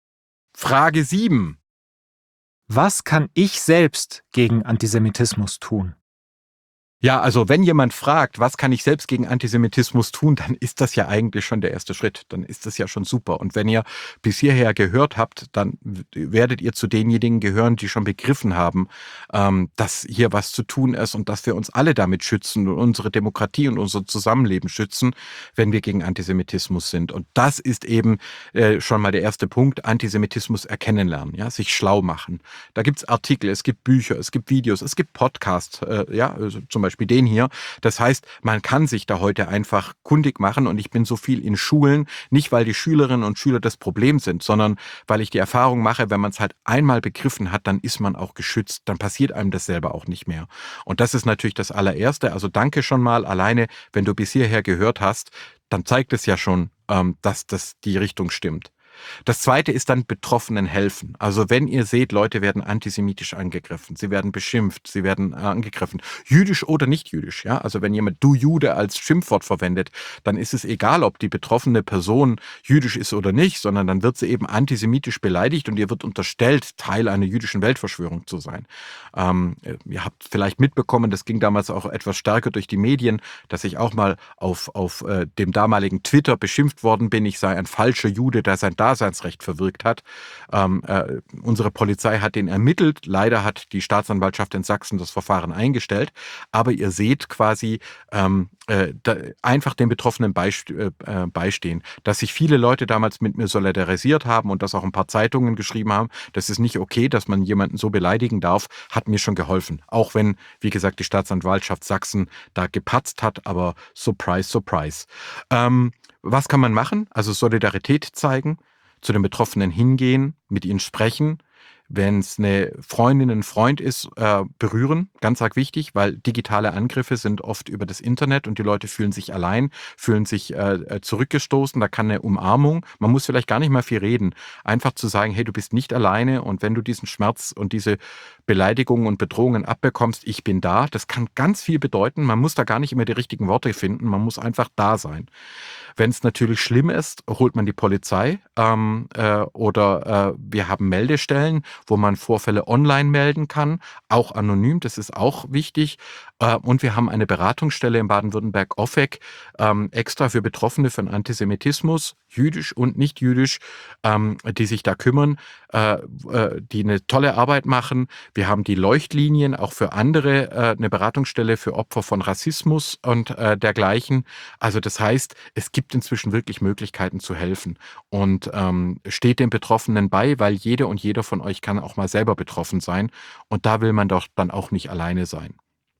Frage sieben. Was kann ich selbst gegen Antisemitismus tun? Ja, also wenn jemand fragt, was kann ich selbst gegen Antisemitismus tun, dann ist das ja eigentlich schon der erste Schritt. Dann ist das ja schon super. Und wenn ihr bis hierher gehört habt, dann werdet ihr zu denjenigen gehören, die schon begriffen haben, ähm, dass hier was zu tun ist und dass wir uns alle damit schützen und unsere Demokratie und unser Zusammenleben schützen, wenn wir gegen Antisemitismus sind. Und das ist eben äh, schon mal der erste Punkt, Antisemitismus erkennen lernen, ja, sich schlau machen. Da gibt's Artikel, es gibt Bücher, es gibt Videos, es gibt Podcasts, äh, ja, also zum Beispiel Beispiel den hier. Das heißt, man kann sich da heute einfach kundig machen, und ich bin so viel in Schulen, nicht weil die Schülerinnen und Schüler das Problem sind, sondern weil ich die Erfahrung mache, wenn man es halt einmal begriffen hat, dann ist man auch geschützt, dann passiert einem das selber auch nicht mehr. Und das ist natürlich das allererste. Also danke schon mal, alleine, wenn du bis hierher gehört hast, dann zeigt es ja schon, ähm, dass das die Richtung stimmt. Das zweite ist dann Betroffenen helfen. Also wenn ihr seht, Leute werden antisemitisch angegriffen, sie werden beschimpft, sie werden äh, angegriffen, jüdisch oder nicht jüdisch. Ja? Also wenn jemand du Jude als Schimpfwort verwendet, dann ist es egal, ob die betroffene Person jüdisch ist oder nicht, sondern dann wird sie eben antisemitisch beleidigt und ihr wird unterstellt, Teil einer jüdischen Weltverschwörung zu sein. Ähm, ihr habt vielleicht mitbekommen, das ging damals auch etwas stärker durch die Medien, dass ich auch mal auf, auf äh, dem damaligen Twitter beschimpft worden bin, ich sei ein falscher Jude, der sein Daseinsrecht verwirkt hat. Ähm, äh, unsere Polizei hat den ermittelt. Leider hat die Staatsanwaltschaft in Sachsen das Verfahren eingestellt. Aber ihr seht quasi ähm, äh, da, einfach den Betroffenen beist äh, beistehen. Dass sich viele Leute damals mit mir solidarisiert haben und dass auch ein paar Zeitungen geschrieben haben, das ist nicht okay, dass man jemanden so beleidigen darf, hat mir schon geholfen. Auch wenn, wie gesagt, die Staatsanwaltschaft Sachsen da gepatzt hat, aber surprise, surprise. Ähm, Was kann man machen? Also Solidarität zeigen, zu den Betroffenen hingehen, mit ihnen sprechen. Wenn es eine Freundin, ein Freund ist, äh, berühren, ganz arg wichtig, weil digitale Angriffe sind oft über das Internet und die Leute fühlen sich allein, fühlen sich äh, zurückgestoßen. Da kann eine Umarmung, man muss vielleicht gar nicht mal viel reden, einfach zu sagen, hey, du bist nicht alleine und wenn du diesen Schmerz und diese Beleidigungen und Bedrohungen abbekommst, ich bin da, das kann ganz viel bedeuten. Man muss da gar nicht immer die richtigen Worte finden, man muss einfach da sein. Wenn es natürlich schlimm ist, holt man die Polizei ähm, äh, oder äh, wir haben Meldestellen, wo man Vorfälle online melden kann, auch anonym, das ist auch wichtig. Äh, und wir haben eine Beratungsstelle in Baden-Württemberg, O F E C, ähm, extra für Betroffene von Antisemitismus, jüdisch und nicht jüdisch, ähm, die sich da kümmern, äh, äh, die eine tolle Arbeit machen. Wir haben die Leuchtlinien, auch für andere, äh, eine Beratungsstelle für Opfer von Rassismus und äh, dergleichen. Also das heißt, es gibt inzwischen wirklich Möglichkeiten zu helfen und ähm, steht den Betroffenen bei, weil jede und jeder von euch kann auch mal selber betroffen sein und da will man doch dann auch nicht alleine sein.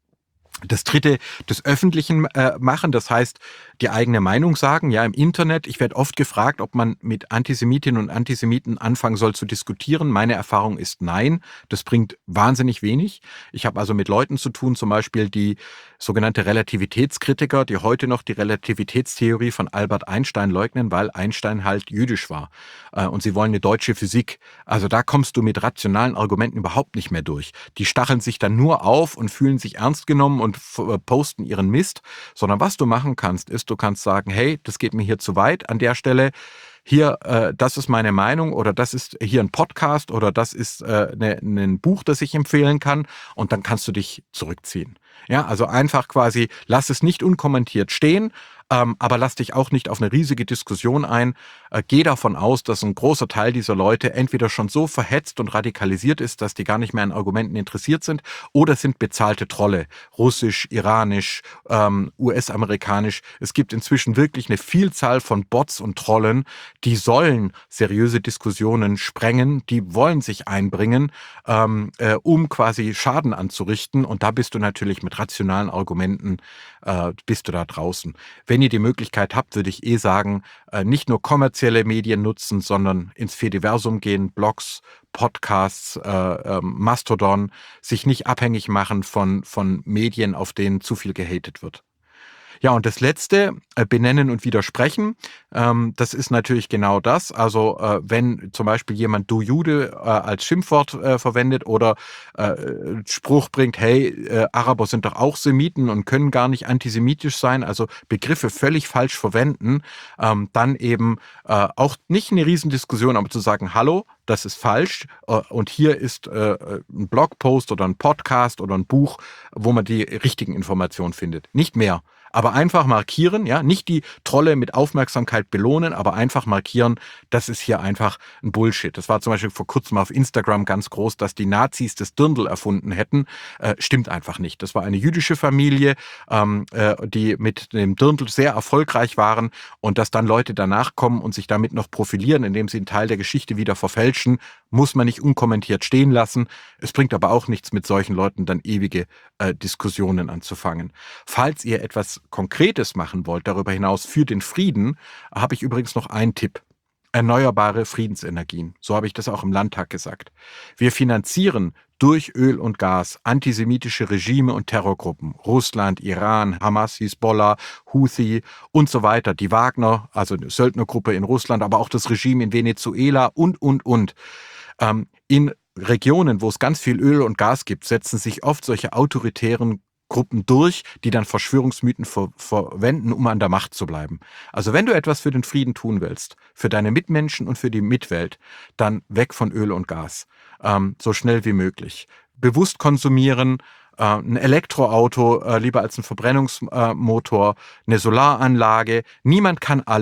Das dritte, des Öffentlichen äh, machen, das heißt, die eigene Meinung sagen, ja, im Internet. Ich werde oft gefragt, ob man mit Antisemitinnen und Antisemiten anfangen soll zu diskutieren. Meine Erfahrung ist nein, das bringt wahnsinnig wenig. Ich habe also mit Leuten zu tun, zum Beispiel die sogenannte Relativitätskritiker, die heute noch die Relativitätstheorie von Albert Einstein leugnen, weil Einstein halt jüdisch war. Äh, und sie wollen eine deutsche Physik. Also da kommst du mit rationalen Argumenten überhaupt nicht mehr durch. Die stacheln sich dann nur auf und fühlen sich ernst genommen und und posten ihren Mist, sondern was du machen kannst, ist, du kannst sagen, hey, das geht mir hier zu weit an der Stelle, hier, äh, das ist meine Meinung oder das ist hier ein Podcast oder das ist äh, ne, ein Buch, das ich empfehlen kann und dann kannst du dich zurückziehen. Ja, also einfach quasi, lass es nicht unkommentiert stehen, ähm, aber lass dich auch nicht auf eine riesige Diskussion ein. Äh, geh davon aus, dass ein großer Teil dieser Leute entweder schon so verhetzt und radikalisiert ist, dass die gar nicht mehr an Argumenten interessiert sind oder sind bezahlte Trolle, russisch, iranisch, ähm, U S-amerikanisch. Es gibt inzwischen wirklich eine Vielzahl von Bots und Trollen, die sollen seriöse Diskussionen sprengen, die wollen sich einbringen, ähm, äh, um quasi Schaden anzurichten und da bist du natürlich mit rationalen Argumenten, äh, bist du da draußen. Wenn ihr die Möglichkeit habt, würde ich eh sagen, äh, nicht nur kommerzielle Medien nutzen, sondern ins Fediversum gehen, Blogs, Podcasts, äh, äh, Mastodon, sich nicht abhängig machen von, von Medien, auf denen zu viel gehatet wird. Ja, und das Letzte, äh, benennen und widersprechen, ähm, das ist natürlich genau das. Also äh, wenn zum Beispiel jemand du Jude äh, als Schimpfwort äh, verwendet oder äh, Spruch bringt, hey, äh, Araber sind doch auch Semiten und können gar nicht antisemitisch sein, also Begriffe völlig falsch verwenden, ähm, dann eben äh, auch nicht eine Riesendiskussion, aber zu sagen, hallo, das ist falsch äh, und hier ist äh, ein Blogpost oder ein Podcast oder ein Buch, wo man die richtigen Informationen findet. Nicht mehr. Aber einfach markieren, ja, nicht die Trolle mit Aufmerksamkeit belohnen, aber einfach markieren, das ist hier einfach ein Bullshit. Das war zum Beispiel vor kurzem auf Instagram ganz groß, dass die Nazis das Dirndl erfunden hätten. Äh, stimmt einfach nicht. Das war eine jüdische Familie, ähm, äh, die mit dem Dirndl sehr erfolgreich waren und dass dann Leute danach kommen und sich damit noch profilieren, indem sie einen Teil der Geschichte wieder verfälschen, muss man nicht unkommentiert stehen lassen. Es bringt aber auch nichts, mit solchen Leuten dann ewige äh, Diskussionen anzufangen. Falls ihr etwas Konkretes machen wollt, darüber hinaus für den Frieden, habe ich übrigens noch einen Tipp. Erneuerbare Friedensenergien. So habe ich das auch im Landtag gesagt. Wir finanzieren durch Öl und Gas antisemitische Regime und Terrorgruppen. Russland, Iran, Hamas, Hisbollah, Houthi und so weiter. Die Wagner, also eine Söldnergruppe in Russland, aber auch das Regime in Venezuela und, und, und. Ähm, in Regionen, wo es ganz viel Öl und Gas gibt, setzen sich oft solche autoritären Gruppen durch, die dann Verschwörungsmythen ver- verwenden, um an der Macht zu bleiben. Also wenn du etwas für den Frieden tun willst, für deine Mitmenschen und für die Mitwelt, dann weg von Öl und Gas. Ähm, so schnell wie möglich. Bewusst konsumieren, äh, ein Elektroauto äh, lieber als ein Verbrennungsmotor, eine Solaranlage. Niemand kann alles.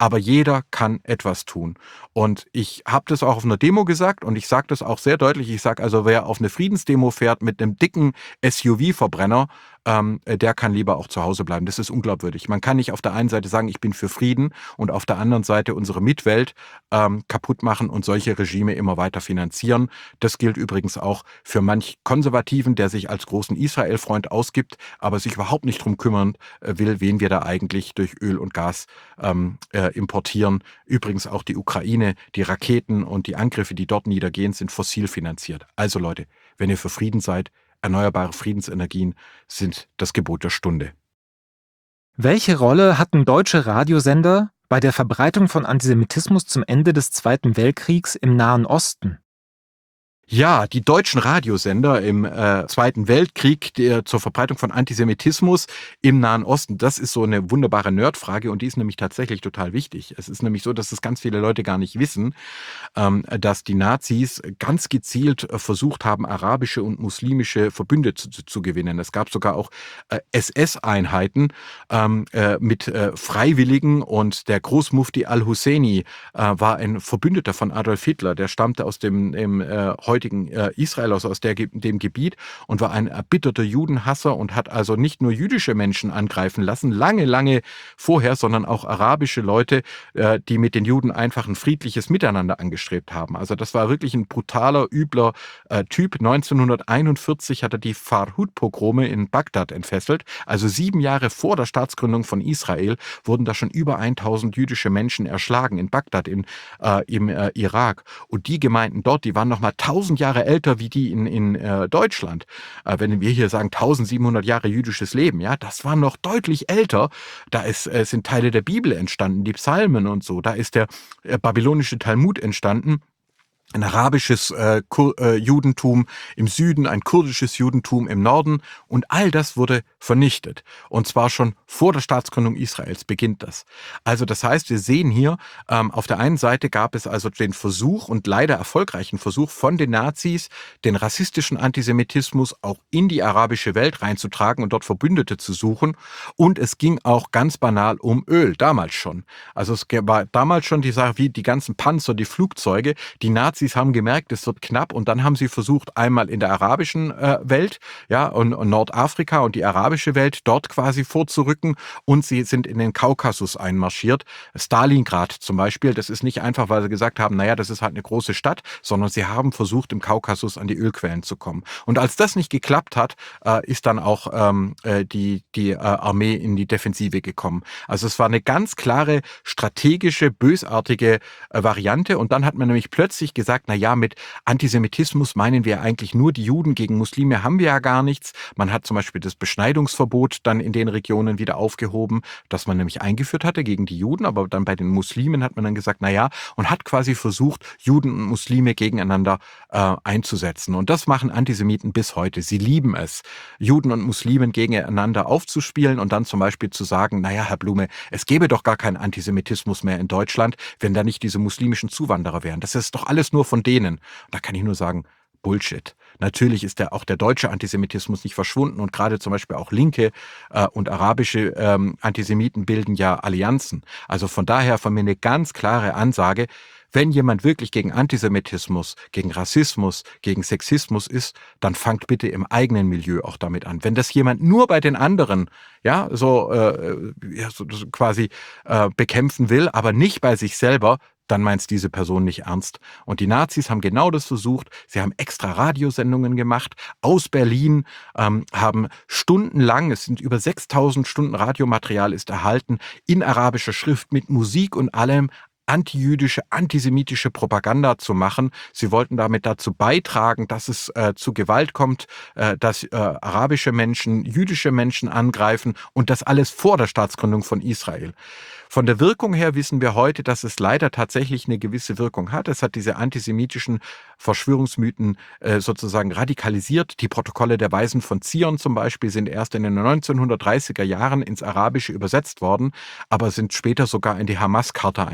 aber jeder kann etwas tun. Und ich habe das auch auf einer Demo gesagt und ich sage das auch sehr deutlich. Ich sage also, wer auf eine Friedensdemo fährt mit einem dicken S U V-Verbrenner, ähm, der kann lieber auch zu Hause bleiben. Das ist unglaubwürdig. Man kann nicht auf der einen Seite sagen, ich bin für Frieden und auf der anderen Seite unsere Mitwelt ähm, kaputt machen und solche Regime immer weiter finanzieren. Das gilt übrigens auch für manch Konservativen, der sich als großen Israel-Freund ausgibt, aber sich überhaupt nicht drum kümmern äh, will, wen wir da eigentlich durch Öl und Gas ähm, äh, importieren. Übrigens auch die Ukraine, die Raketen und die Angriffe, die dort niedergehen, sind fossil finanziert. Also Leute, wenn ihr für Frieden seid, erneuerbare Friedensenergien sind das Gebot der Stunde. Welche Rolle hatten deutsche Radiosender bei der Verbreitung von Antisemitismus zum Ende des Zweiten Weltkriegs im Nahen Osten? Ja, die deutschen Radiosender im äh, Zweiten Weltkrieg der, zur Verbreitung von Antisemitismus im Nahen Osten, das ist so eine wunderbare Nerdfrage und die ist nämlich tatsächlich total wichtig. Es ist nämlich so, dass es ganz viele Leute gar nicht wissen, ähm, dass die Nazis ganz gezielt äh, versucht haben, arabische und muslimische Verbündete zu, zu gewinnen. Es gab sogar auch äh, S S-Einheiten ähm, äh, mit äh, Freiwilligen und der Großmufti al-Husseini äh, war ein Verbündeter von Adolf Hitler. Der stammte aus dem, dem äh, heutigen äh, Israel, also aus der, dem Gebiet und war ein erbitterter Judenhasser und hat also nicht nur jüdische Menschen angreifen lassen, lange, lange vorher, sondern auch arabische Leute, äh, die mit den Juden einfach ein friedliches Miteinander angestrebt haben. Also das war wirklich ein brutaler, übler äh, Typ. neunzehnhunderteinundvierzig hat er die Farhud-Pogrome in Bagdad entfesselt. Also sieben Jahre vor der Staatsgründung von Israel wurden da schon über tausend jüdische Menschen erschlagen in Bagdad in, äh, im äh, Irak. Und die Gemeinden dort, die waren nochmal tausend Jahre älter wie die in, in äh, Deutschland. Äh, wenn wir hier sagen tausendsiebenhundert Jahre jüdisches Leben, ja, das war noch deutlich älter. Da ist, äh, sind Teile der Bibel entstanden, die Psalmen und so. Da ist der äh, babylonische Talmud entstanden. Ein arabisches äh, Kur- äh, Judentum im Süden, ein kurdisches Judentum im Norden und all das wurde vernichtet. Und zwar schon vor der Staatsgründung Israels beginnt das. Also das heißt, wir sehen hier, ähm, auf der einen Seite gab es also den Versuch und leider erfolgreichen Versuch von den Nazis, den rassistischen Antisemitismus auch in die arabische Welt reinzutragen und dort Verbündete zu suchen. Und es ging auch ganz banal um Öl, damals schon. Also es war damals schon die Sache, wie die ganzen Panzer, die Flugzeuge, die Nazis Sie haben gemerkt, es wird knapp und dann haben sie versucht, einmal in der arabischen äh, Welt, ja, und, und Nordafrika und die arabische Welt dort quasi vorzurücken und sie sind in den Kaukasus einmarschiert. Stalingrad zum Beispiel, das ist nicht einfach, weil sie gesagt haben, naja, das ist halt eine große Stadt, sondern sie haben versucht, im Kaukasus an die Ölquellen zu kommen. Und als das nicht geklappt hat, äh, ist dann auch ähm, äh, die, die äh, Armee in die Defensive gekommen. Also es war eine ganz klare, strategische, bösartige äh, Variante und dann hat man nämlich plötzlich gesagt, na ja, mit Antisemitismus meinen wir eigentlich nur die Juden, gegen Muslime haben wir ja gar nichts. Man hat zum Beispiel das Beschneidungsverbot dann in den Regionen wieder aufgehoben, das man nämlich eingeführt hatte gegen die Juden, aber dann bei den Muslimen hat man dann gesagt, na ja, und hat quasi versucht, Juden und Muslime gegeneinander äh, einzusetzen. Und das machen Antisemiten bis heute. Sie lieben es, Juden und Muslimen gegeneinander aufzuspielen und dann zum Beispiel zu sagen, na ja, Herr Blume, es gäbe doch gar keinen Antisemitismus mehr in Deutschland, wenn da nicht diese muslimischen Zuwanderer wären. Das ist doch alles nur von denen. Da kann ich nur sagen, Bullshit. Natürlich ist der, auch der deutsche Antisemitismus nicht verschwunden und gerade zum Beispiel auch linke äh, und arabische ähm, Antisemiten bilden ja Allianzen. Also von daher von mir eine ganz klare Ansage, wenn jemand wirklich gegen Antisemitismus, gegen Rassismus, gegen Sexismus ist, dann fangt bitte im eigenen Milieu auch damit an. Wenn das jemand nur bei den anderen, ja, so, äh, ja, so, so quasi äh, bekämpfen will, aber nicht bei sich selber, dann meint diese Person nicht ernst. Und die Nazis haben genau das versucht. Sie haben extra Radiosendungen gemacht aus Berlin, ähm, haben stundenlang, es sind über sechstausend Stunden Radiomaterial ist erhalten, in arabischer Schrift mit Musik und allem, antijüdische, antisemitische Propaganda zu machen. Sie wollten damit dazu beitragen, dass es äh, zu Gewalt kommt, äh, dass äh, arabische Menschen jüdische Menschen angreifen und das alles vor der Staatsgründung von Israel. Von der Wirkung her wissen wir heute, dass es leider tatsächlich eine gewisse Wirkung hat. Es hat diese antisemitischen Verschwörungsmythen äh, sozusagen radikalisiert. Die Protokolle der Weisen von Zion zum Beispiel sind erst in den neunzehnhundertdreißiger Jahren ins Arabische übersetzt worden, aber sind später sogar in die Hamas-Charta eingeflossen.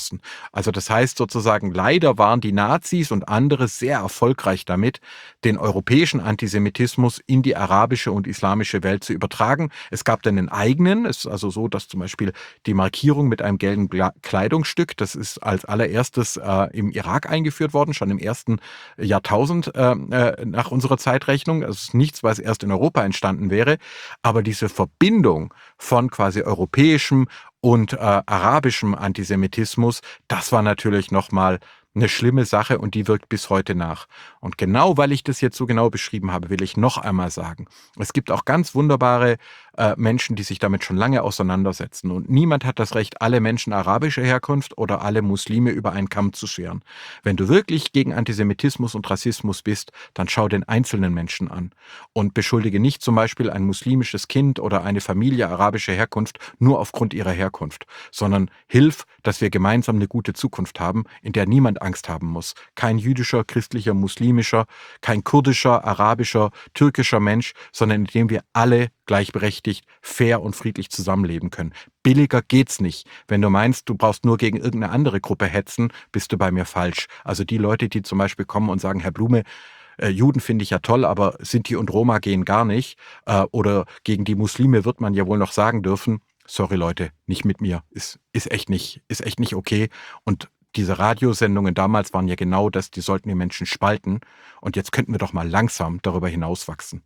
geschossen. Also das heißt sozusagen, leider waren die Nazis und andere sehr erfolgreich damit, den europäischen Antisemitismus in die arabische und islamische Welt zu übertragen. Es gab dann einen eigenen, es ist also so, dass zum Beispiel die Markierung mit einem gelben Kleidungsstück, das ist als allererstes äh, im Irak eingeführt worden, schon im ersten Jahrtausend äh, äh, nach unserer Zeitrechnung. Also es ist nichts, was erst in Europa entstanden wäre. Aber diese Verbindung von quasi europäischem und äh, arabischem Antisemitismus, das war natürlich nochmal eine schlimme Sache und die wirkt bis heute nach. Und genau weil ich das jetzt so genau beschrieben habe, will ich noch einmal sagen, es gibt auch ganz wunderbare äh, Menschen, die sich damit schon lange auseinandersetzen. Und niemand hat das Recht, alle Menschen arabischer Herkunft oder alle Muslime über einen Kamm zu scheren. Wenn du wirklich gegen Antisemitismus und Rassismus bist, dann schau den einzelnen Menschen an und beschuldige nicht zum Beispiel ein muslimisches Kind oder eine Familie arabischer Herkunft nur aufgrund ihrer Herkunft, sondern hilf, dass wir gemeinsam eine gute Zukunft haben, in der niemand Angst haben muss. Kein jüdischer, christlicher, muslimischer, kein kurdischer, arabischer, türkischer Mensch, sondern in dem wir alle gleichberechtigt, fair und friedlich zusammenleben können. Billiger geht's nicht. Wenn du meinst, du brauchst nur gegen irgendeine andere Gruppe hetzen, bist du bei mir falsch. Also die Leute, die zum Beispiel kommen und sagen, Herr Blume, äh, Juden finde ich ja toll, aber Sinti und Roma gehen gar nicht. Äh, oder gegen die Muslime wird man ja wohl noch sagen dürfen, sorry Leute, nicht mit mir. Ist, ist echt nicht, ist echt nicht okay. Und diese Radiosendungen damals waren ja genau das, die sollten die Menschen spalten. Und jetzt könnten wir doch mal langsam darüber hinauswachsen.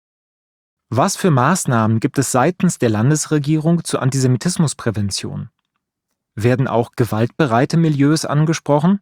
Was für Maßnahmen gibt es seitens der Landesregierung zur Antisemitismusprävention? Werden auch gewaltbereite Milieus angesprochen?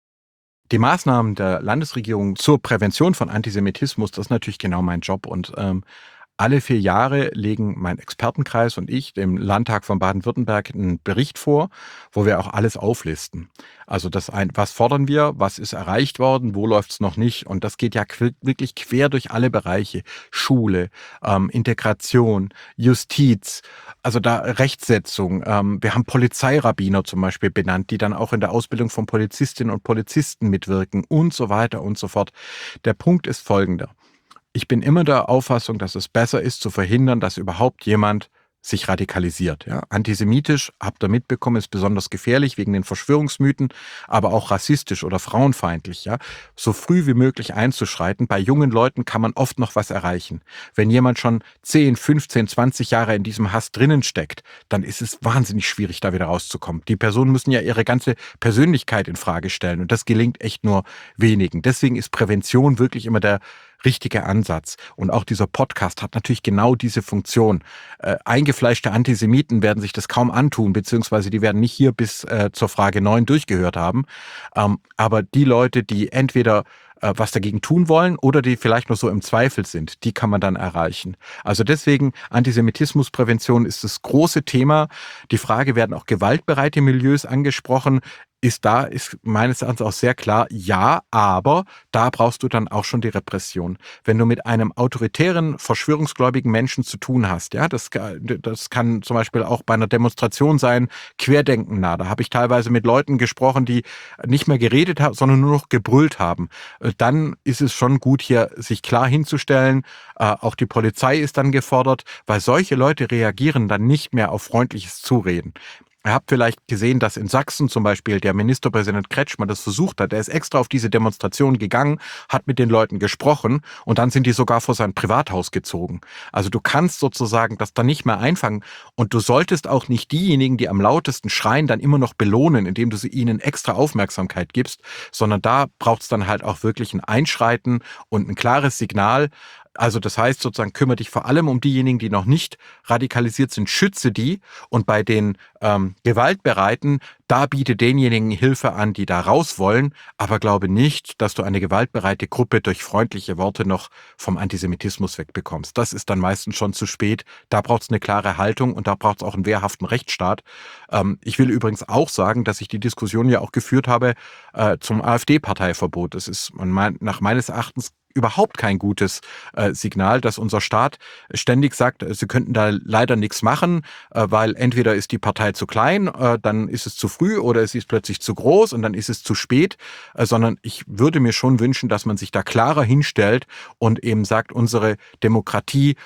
Die Maßnahmen der Landesregierung zur Prävention von Antisemitismus, das ist natürlich genau mein Job. Und ähm, alle vier Jahre legen mein Expertenkreis und ich dem Landtag von Baden-Württemberg einen Bericht vor, wo wir auch alles auflisten. Also das ein, was fordern wir, was ist erreicht worden, wo läuft es noch nicht? Und das geht ja qu- wirklich quer durch alle Bereiche. Schule, ähm, Integration, Justiz, also da Rechtsetzung. Ähm, wir haben Polizeirabbiner zum Beispiel benannt, die dann auch in der Ausbildung von Polizistinnen und Polizisten mitwirken und so weiter und so fort. Der Punkt ist folgender. Ich bin immer der Auffassung, dass es besser ist, zu verhindern, dass überhaupt jemand sich radikalisiert. Ja? Antisemitisch, habt ihr mitbekommen, ist besonders gefährlich wegen den Verschwörungsmythen, aber auch rassistisch oder frauenfeindlich. Ja? So früh wie möglich einzuschreiten. Bei jungen Leuten kann man oft noch was erreichen. Wenn jemand schon zehn, fünfzehn, zwanzig Jahre in diesem Hass drinnen steckt, dann ist es wahnsinnig schwierig, da wieder rauszukommen. Die Personen müssen ja ihre ganze Persönlichkeit in Frage stellen und das gelingt echt nur wenigen. Deswegen ist Prävention wirklich immer der richtiger Ansatz. Und auch dieser Podcast hat natürlich genau diese Funktion. Äh, eingefleischte Antisemiten werden sich das kaum antun, beziehungsweise die werden nicht hier bis äh, zur Frage neun durchgehört haben. Ähm, aber die Leute, die entweder äh, was dagegen tun wollen oder die vielleicht noch so im Zweifel sind, die kann man dann erreichen. Also deswegen Antisemitismusprävention ist das große Thema. Die Frage, werden auch gewaltbereite Milieus angesprochen? Ist da, ist meines Erachtens auch sehr klar, ja, aber da brauchst du dann auch schon die Repression. Wenn du mit einem autoritären, verschwörungsgläubigen Menschen zu tun hast, ja, das, das kann zum Beispiel auch bei einer Demonstration sein, Querdenken nah. Da habe ich teilweise mit Leuten gesprochen, die nicht mehr geredet haben, sondern nur noch gebrüllt haben. Dann ist es schon gut, hier sich klar hinzustellen. Auch die Polizei ist dann gefordert, weil solche Leute reagieren dann nicht mehr auf freundliches Zureden. Ihr habt vielleicht gesehen, dass in Sachsen zum Beispiel der Ministerpräsident Kretschmann das versucht hat. Er ist extra auf diese Demonstration gegangen, hat mit den Leuten gesprochen und dann sind die sogar vor sein Privathaus gezogen. Also du kannst sozusagen das dann nicht mehr einfangen und du solltest auch nicht diejenigen, die am lautesten schreien, dann immer noch belohnen, indem du sie ihnen extra Aufmerksamkeit gibst, sondern da braucht es dann halt auch wirklich ein Einschreiten und ein klares Signal. Also das heißt sozusagen, kümmere dich vor allem um diejenigen, die noch nicht radikalisiert sind, schütze die und bei den ähm, Gewaltbereiten, da biete denjenigen Hilfe an, die da raus wollen, aber glaube nicht, dass du eine gewaltbereite Gruppe durch freundliche Worte noch vom Antisemitismus wegbekommst. Das ist dann meistens schon zu spät. Da braucht es eine klare Haltung und da braucht es auch einen wehrhaften Rechtsstaat. Ähm, ich will übrigens auch sagen, dass ich die Diskussion ja auch geführt habe äh, zum AfD-Parteiverbot. Das ist mein, nach meines Erachtens überhaupt kein gutes äh, Signal, dass unser Staat ständig sagt, sie könnten da leider nichts machen, äh, weil entweder ist die Partei zu klein, äh, dann ist es zu früh oder es ist plötzlich zu groß und dann ist es zu spät, äh, sondern ich würde mir schon wünschen, dass man sich da klarer hinstellt und eben sagt, unsere Demokratie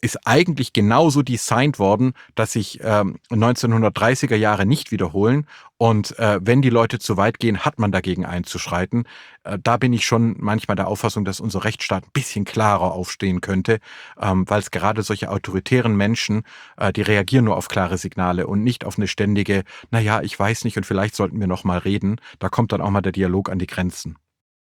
ist eigentlich genauso designt worden, dass sich ähm, neunzehnhundertdreißiger Jahre nicht wiederholen. Und äh, wenn die Leute zu weit gehen, hat man dagegen einzuschreiten. Äh, da bin ich schon manchmal der Auffassung, dass unser Rechtsstaat ein bisschen klarer aufstehen könnte, ähm, weil es gerade solche autoritären Menschen, äh, die reagieren nur auf klare Signale und nicht auf eine ständige, naja, ich weiß nicht und vielleicht sollten wir noch mal reden. Da kommt dann auch mal der Dialog an die Grenzen.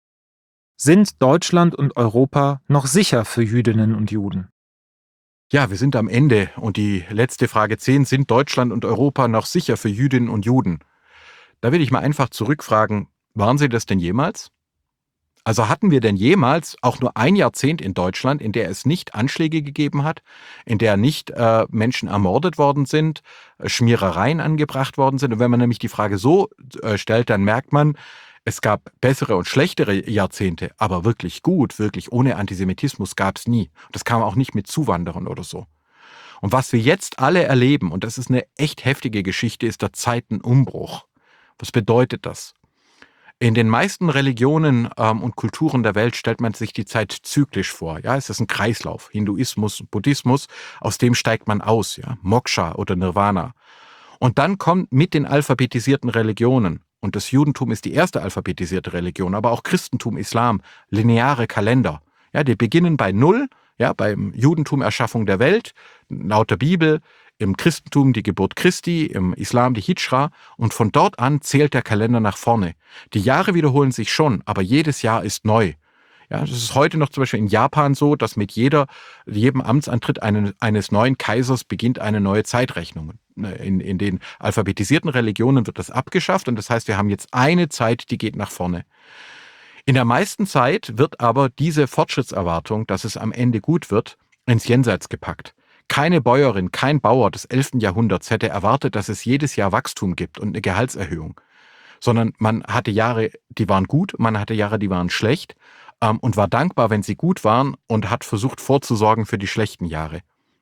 Sind Deutschland und Europa noch sicher für Jüdinnen und Juden? Ja, wir sind am Ende und die letzte Frage zehn, sind Deutschland und Europa noch sicher für Jüdinnen und Juden? Da will ich mal einfach zurückfragen, waren sie das denn jemals? Also hatten wir denn jemals auch nur ein Jahrzehnt in Deutschland, in der es nicht Anschläge gegeben hat, in der nicht äh, Menschen ermordet worden sind, äh, Schmierereien angebracht worden sind? Und wenn man nämlich die Frage so äh, stellt, dann merkt man, es gab bessere und schlechtere Jahrzehnte, aber wirklich gut, wirklich ohne Antisemitismus gab es nie. Das kam auch nicht mit Zuwanderern oder so. Und was wir jetzt alle erleben, und das ist eine echt heftige Geschichte, ist der Zeitenumbruch. Was bedeutet das? In den meisten Religionen ähm, und Kulturen der Welt stellt man sich die Zeit zyklisch vor. Ja, es ist ein Kreislauf. Hinduismus, Buddhismus, aus dem steigt man aus. Ja, Moksha oder Nirvana. Und dann kommt mit den alphabetisierten Religionen, und das Judentum ist die erste alphabetisierte Religion, aber auch Christentum, Islam, lineare Kalender. Ja, die beginnen bei Null, ja, beim Judentum Erschaffung der Welt, laut der Bibel, im Christentum die Geburt Christi, im Islam die Hijra, und von dort an zählt der Kalender nach vorne. Die Jahre wiederholen sich schon, aber jedes Jahr ist neu. Ja, das ist heute noch zum Beispiel in Japan so, dass mit jeder, jedem Amtsantritt einen, eines neuen Kaisers beginnt eine neue Zeitrechnung. In, in den alphabetisierten Religionen wird das abgeschafft und das heißt, wir haben jetzt eine Zeit, die geht nach vorne. In der meisten Zeit wird aber diese Fortschrittserwartung, dass es am Ende gut wird, ins Jenseits gepackt. Keine Bäuerin, kein Bauer des elften Jahrhunderts hätte erwartet, dass es jedes Jahr Wachstum gibt und eine Gehaltserhöhung. Sondern man hatte Jahre, die waren gut, man hatte Jahre, die waren schlecht ähm, und war dankbar, wenn sie gut waren und hat versucht vorzusorgen für die schlechten Jahre.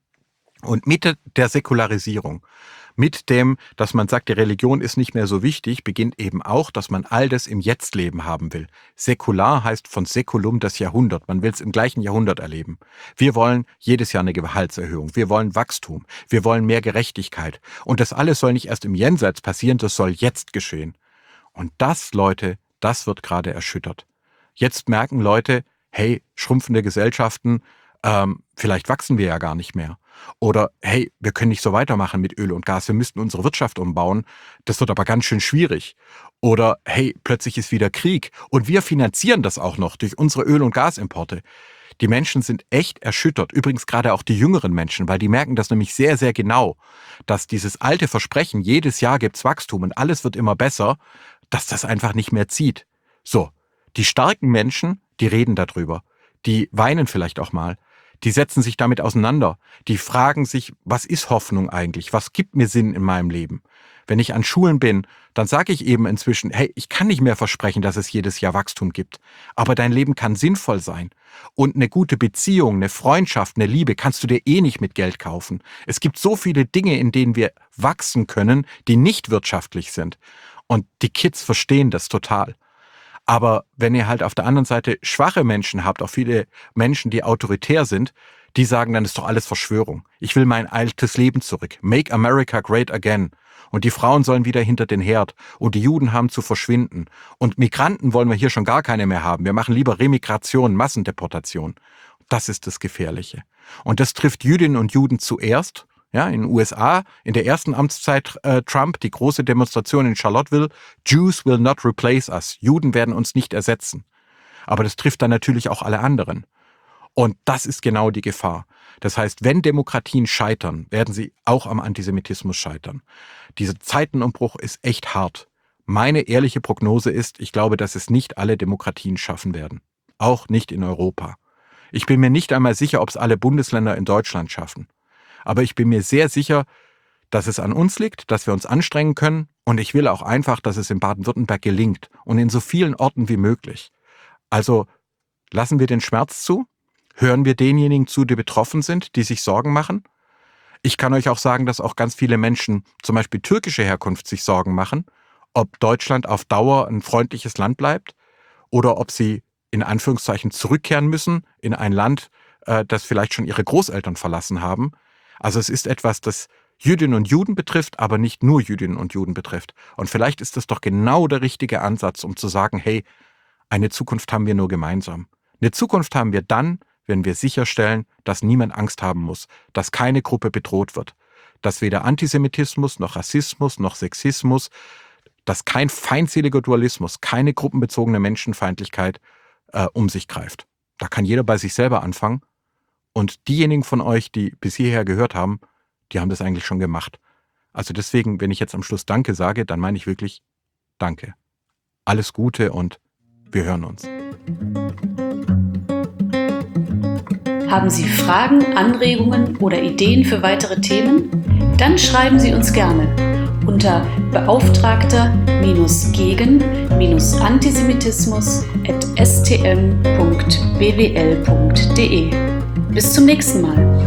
Und mit der Säkularisierung, mit dem, dass man sagt, die Religion ist nicht mehr so wichtig, beginnt eben auch, dass man all das im Jetztleben haben will. Säkular heißt von Säkulum das Jahrhundert. Man will es im gleichen Jahrhundert erleben. Wir wollen jedes Jahr eine Gehaltserhöhung. Wir wollen Wachstum. Wir wollen mehr Gerechtigkeit. Und das alles soll nicht erst im Jenseits passieren, das soll jetzt geschehen. Und das, Leute, das wird gerade erschüttert. Jetzt merken Leute, hey, schrumpfende Gesellschaften, ähm, vielleicht wachsen wir ja gar nicht mehr. Oder, hey, wir können nicht so weitermachen mit Öl und Gas, wir müssten unsere Wirtschaft umbauen, das wird aber ganz schön schwierig. Oder, hey, plötzlich ist wieder Krieg und wir finanzieren das auch noch durch unsere Öl- und Gasimporte. Die Menschen sind echt erschüttert, übrigens gerade auch die jüngeren Menschen, weil die merken das nämlich sehr, sehr genau, dass dieses alte Versprechen, jedes Jahr gibt's Wachstum und alles wird immer besser, dass das einfach nicht mehr zieht. So, die starken Menschen, die reden darüber, die weinen vielleicht auch mal. Die setzen sich damit auseinander. Die fragen sich, was ist Hoffnung eigentlich? Was gibt mir Sinn in meinem Leben? Wenn ich an Schulen bin, dann sage ich eben inzwischen, hey, ich kann nicht mehr versprechen, dass es jedes Jahr Wachstum gibt. Aber dein Leben kann sinnvoll sein. Und eine gute Beziehung, eine Freundschaft, eine Liebe kannst du dir eh nicht mit Geld kaufen. Es gibt so viele Dinge, in denen wir wachsen können, die nicht wirtschaftlich sind. Und die Kids verstehen das total. Aber wenn ihr halt auf der anderen Seite schwache Menschen habt, auch viele Menschen, die autoritär sind, die sagen, dann ist doch alles Verschwörung. Ich will mein altes Leben zurück. Make America great again. Und die Frauen sollen wieder hinter den Herd. Und die Juden haben zu verschwinden. Und Migranten wollen wir hier schon gar keine mehr haben. Wir machen lieber Remigration, Massendeportation. Das ist das Gefährliche. Und das trifft Jüdinnen und Juden zuerst. Ja, in den U S A, in der ersten Amtszeit äh, Trump, die große Demonstration in Charlottesville, Jews will not replace us. Juden werden uns nicht ersetzen. Aber das trifft dann natürlich auch alle anderen. Und das ist genau die Gefahr. Das heißt, wenn Demokratien scheitern, werden sie auch am Antisemitismus scheitern. Dieser Zeitenumbruch ist echt hart. Meine ehrliche Prognose ist, ich glaube, dass es nicht alle Demokratien schaffen werden. Auch nicht in Europa. Ich bin mir nicht einmal sicher, ob es alle Bundesländer in Deutschland schaffen. Aber ich bin mir sehr sicher, dass es an uns liegt, dass wir uns anstrengen können und ich will auch einfach, dass es in Baden-Württemberg gelingt und in so vielen Orten wie möglich. Also lassen wir den Schmerz zu, hören wir denjenigen zu, die betroffen sind, die sich Sorgen machen. Ich kann euch auch sagen, dass auch ganz viele Menschen, zum Beispiel türkische Herkunft, sich Sorgen machen, ob Deutschland auf Dauer ein freundliches Land bleibt oder ob sie in Anführungszeichen zurückkehren müssen in ein Land, äh, das vielleicht schon ihre Großeltern verlassen haben. Also es ist etwas, das Jüdinnen und Juden betrifft, aber nicht nur Jüdinnen und Juden betrifft. Und vielleicht ist das doch genau der richtige Ansatz, um zu sagen, hey, eine Zukunft haben wir nur gemeinsam. Eine Zukunft haben wir dann, wenn wir sicherstellen, dass niemand Angst haben muss, dass keine Gruppe bedroht wird, dass weder Antisemitismus noch Rassismus noch Sexismus, dass kein feindseliger Dualismus, keine gruppenbezogene Menschenfeindlichkeit äh, um sich greift. Da kann jeder bei sich selber anfangen. Und diejenigen von euch, die bis hierher gehört haben, die haben das eigentlich schon gemacht. Also deswegen, wenn ich jetzt am Schluss Danke sage, dann meine ich wirklich Danke. Alles Gute und wir hören uns. Haben Sie Fragen, Anregungen oder Ideen für weitere Themen? Dann schreiben Sie uns gerne unter beauftragter-gegen-antisemitismus at s t m punkt b w l punkt d e. Bis zum nächsten Mal.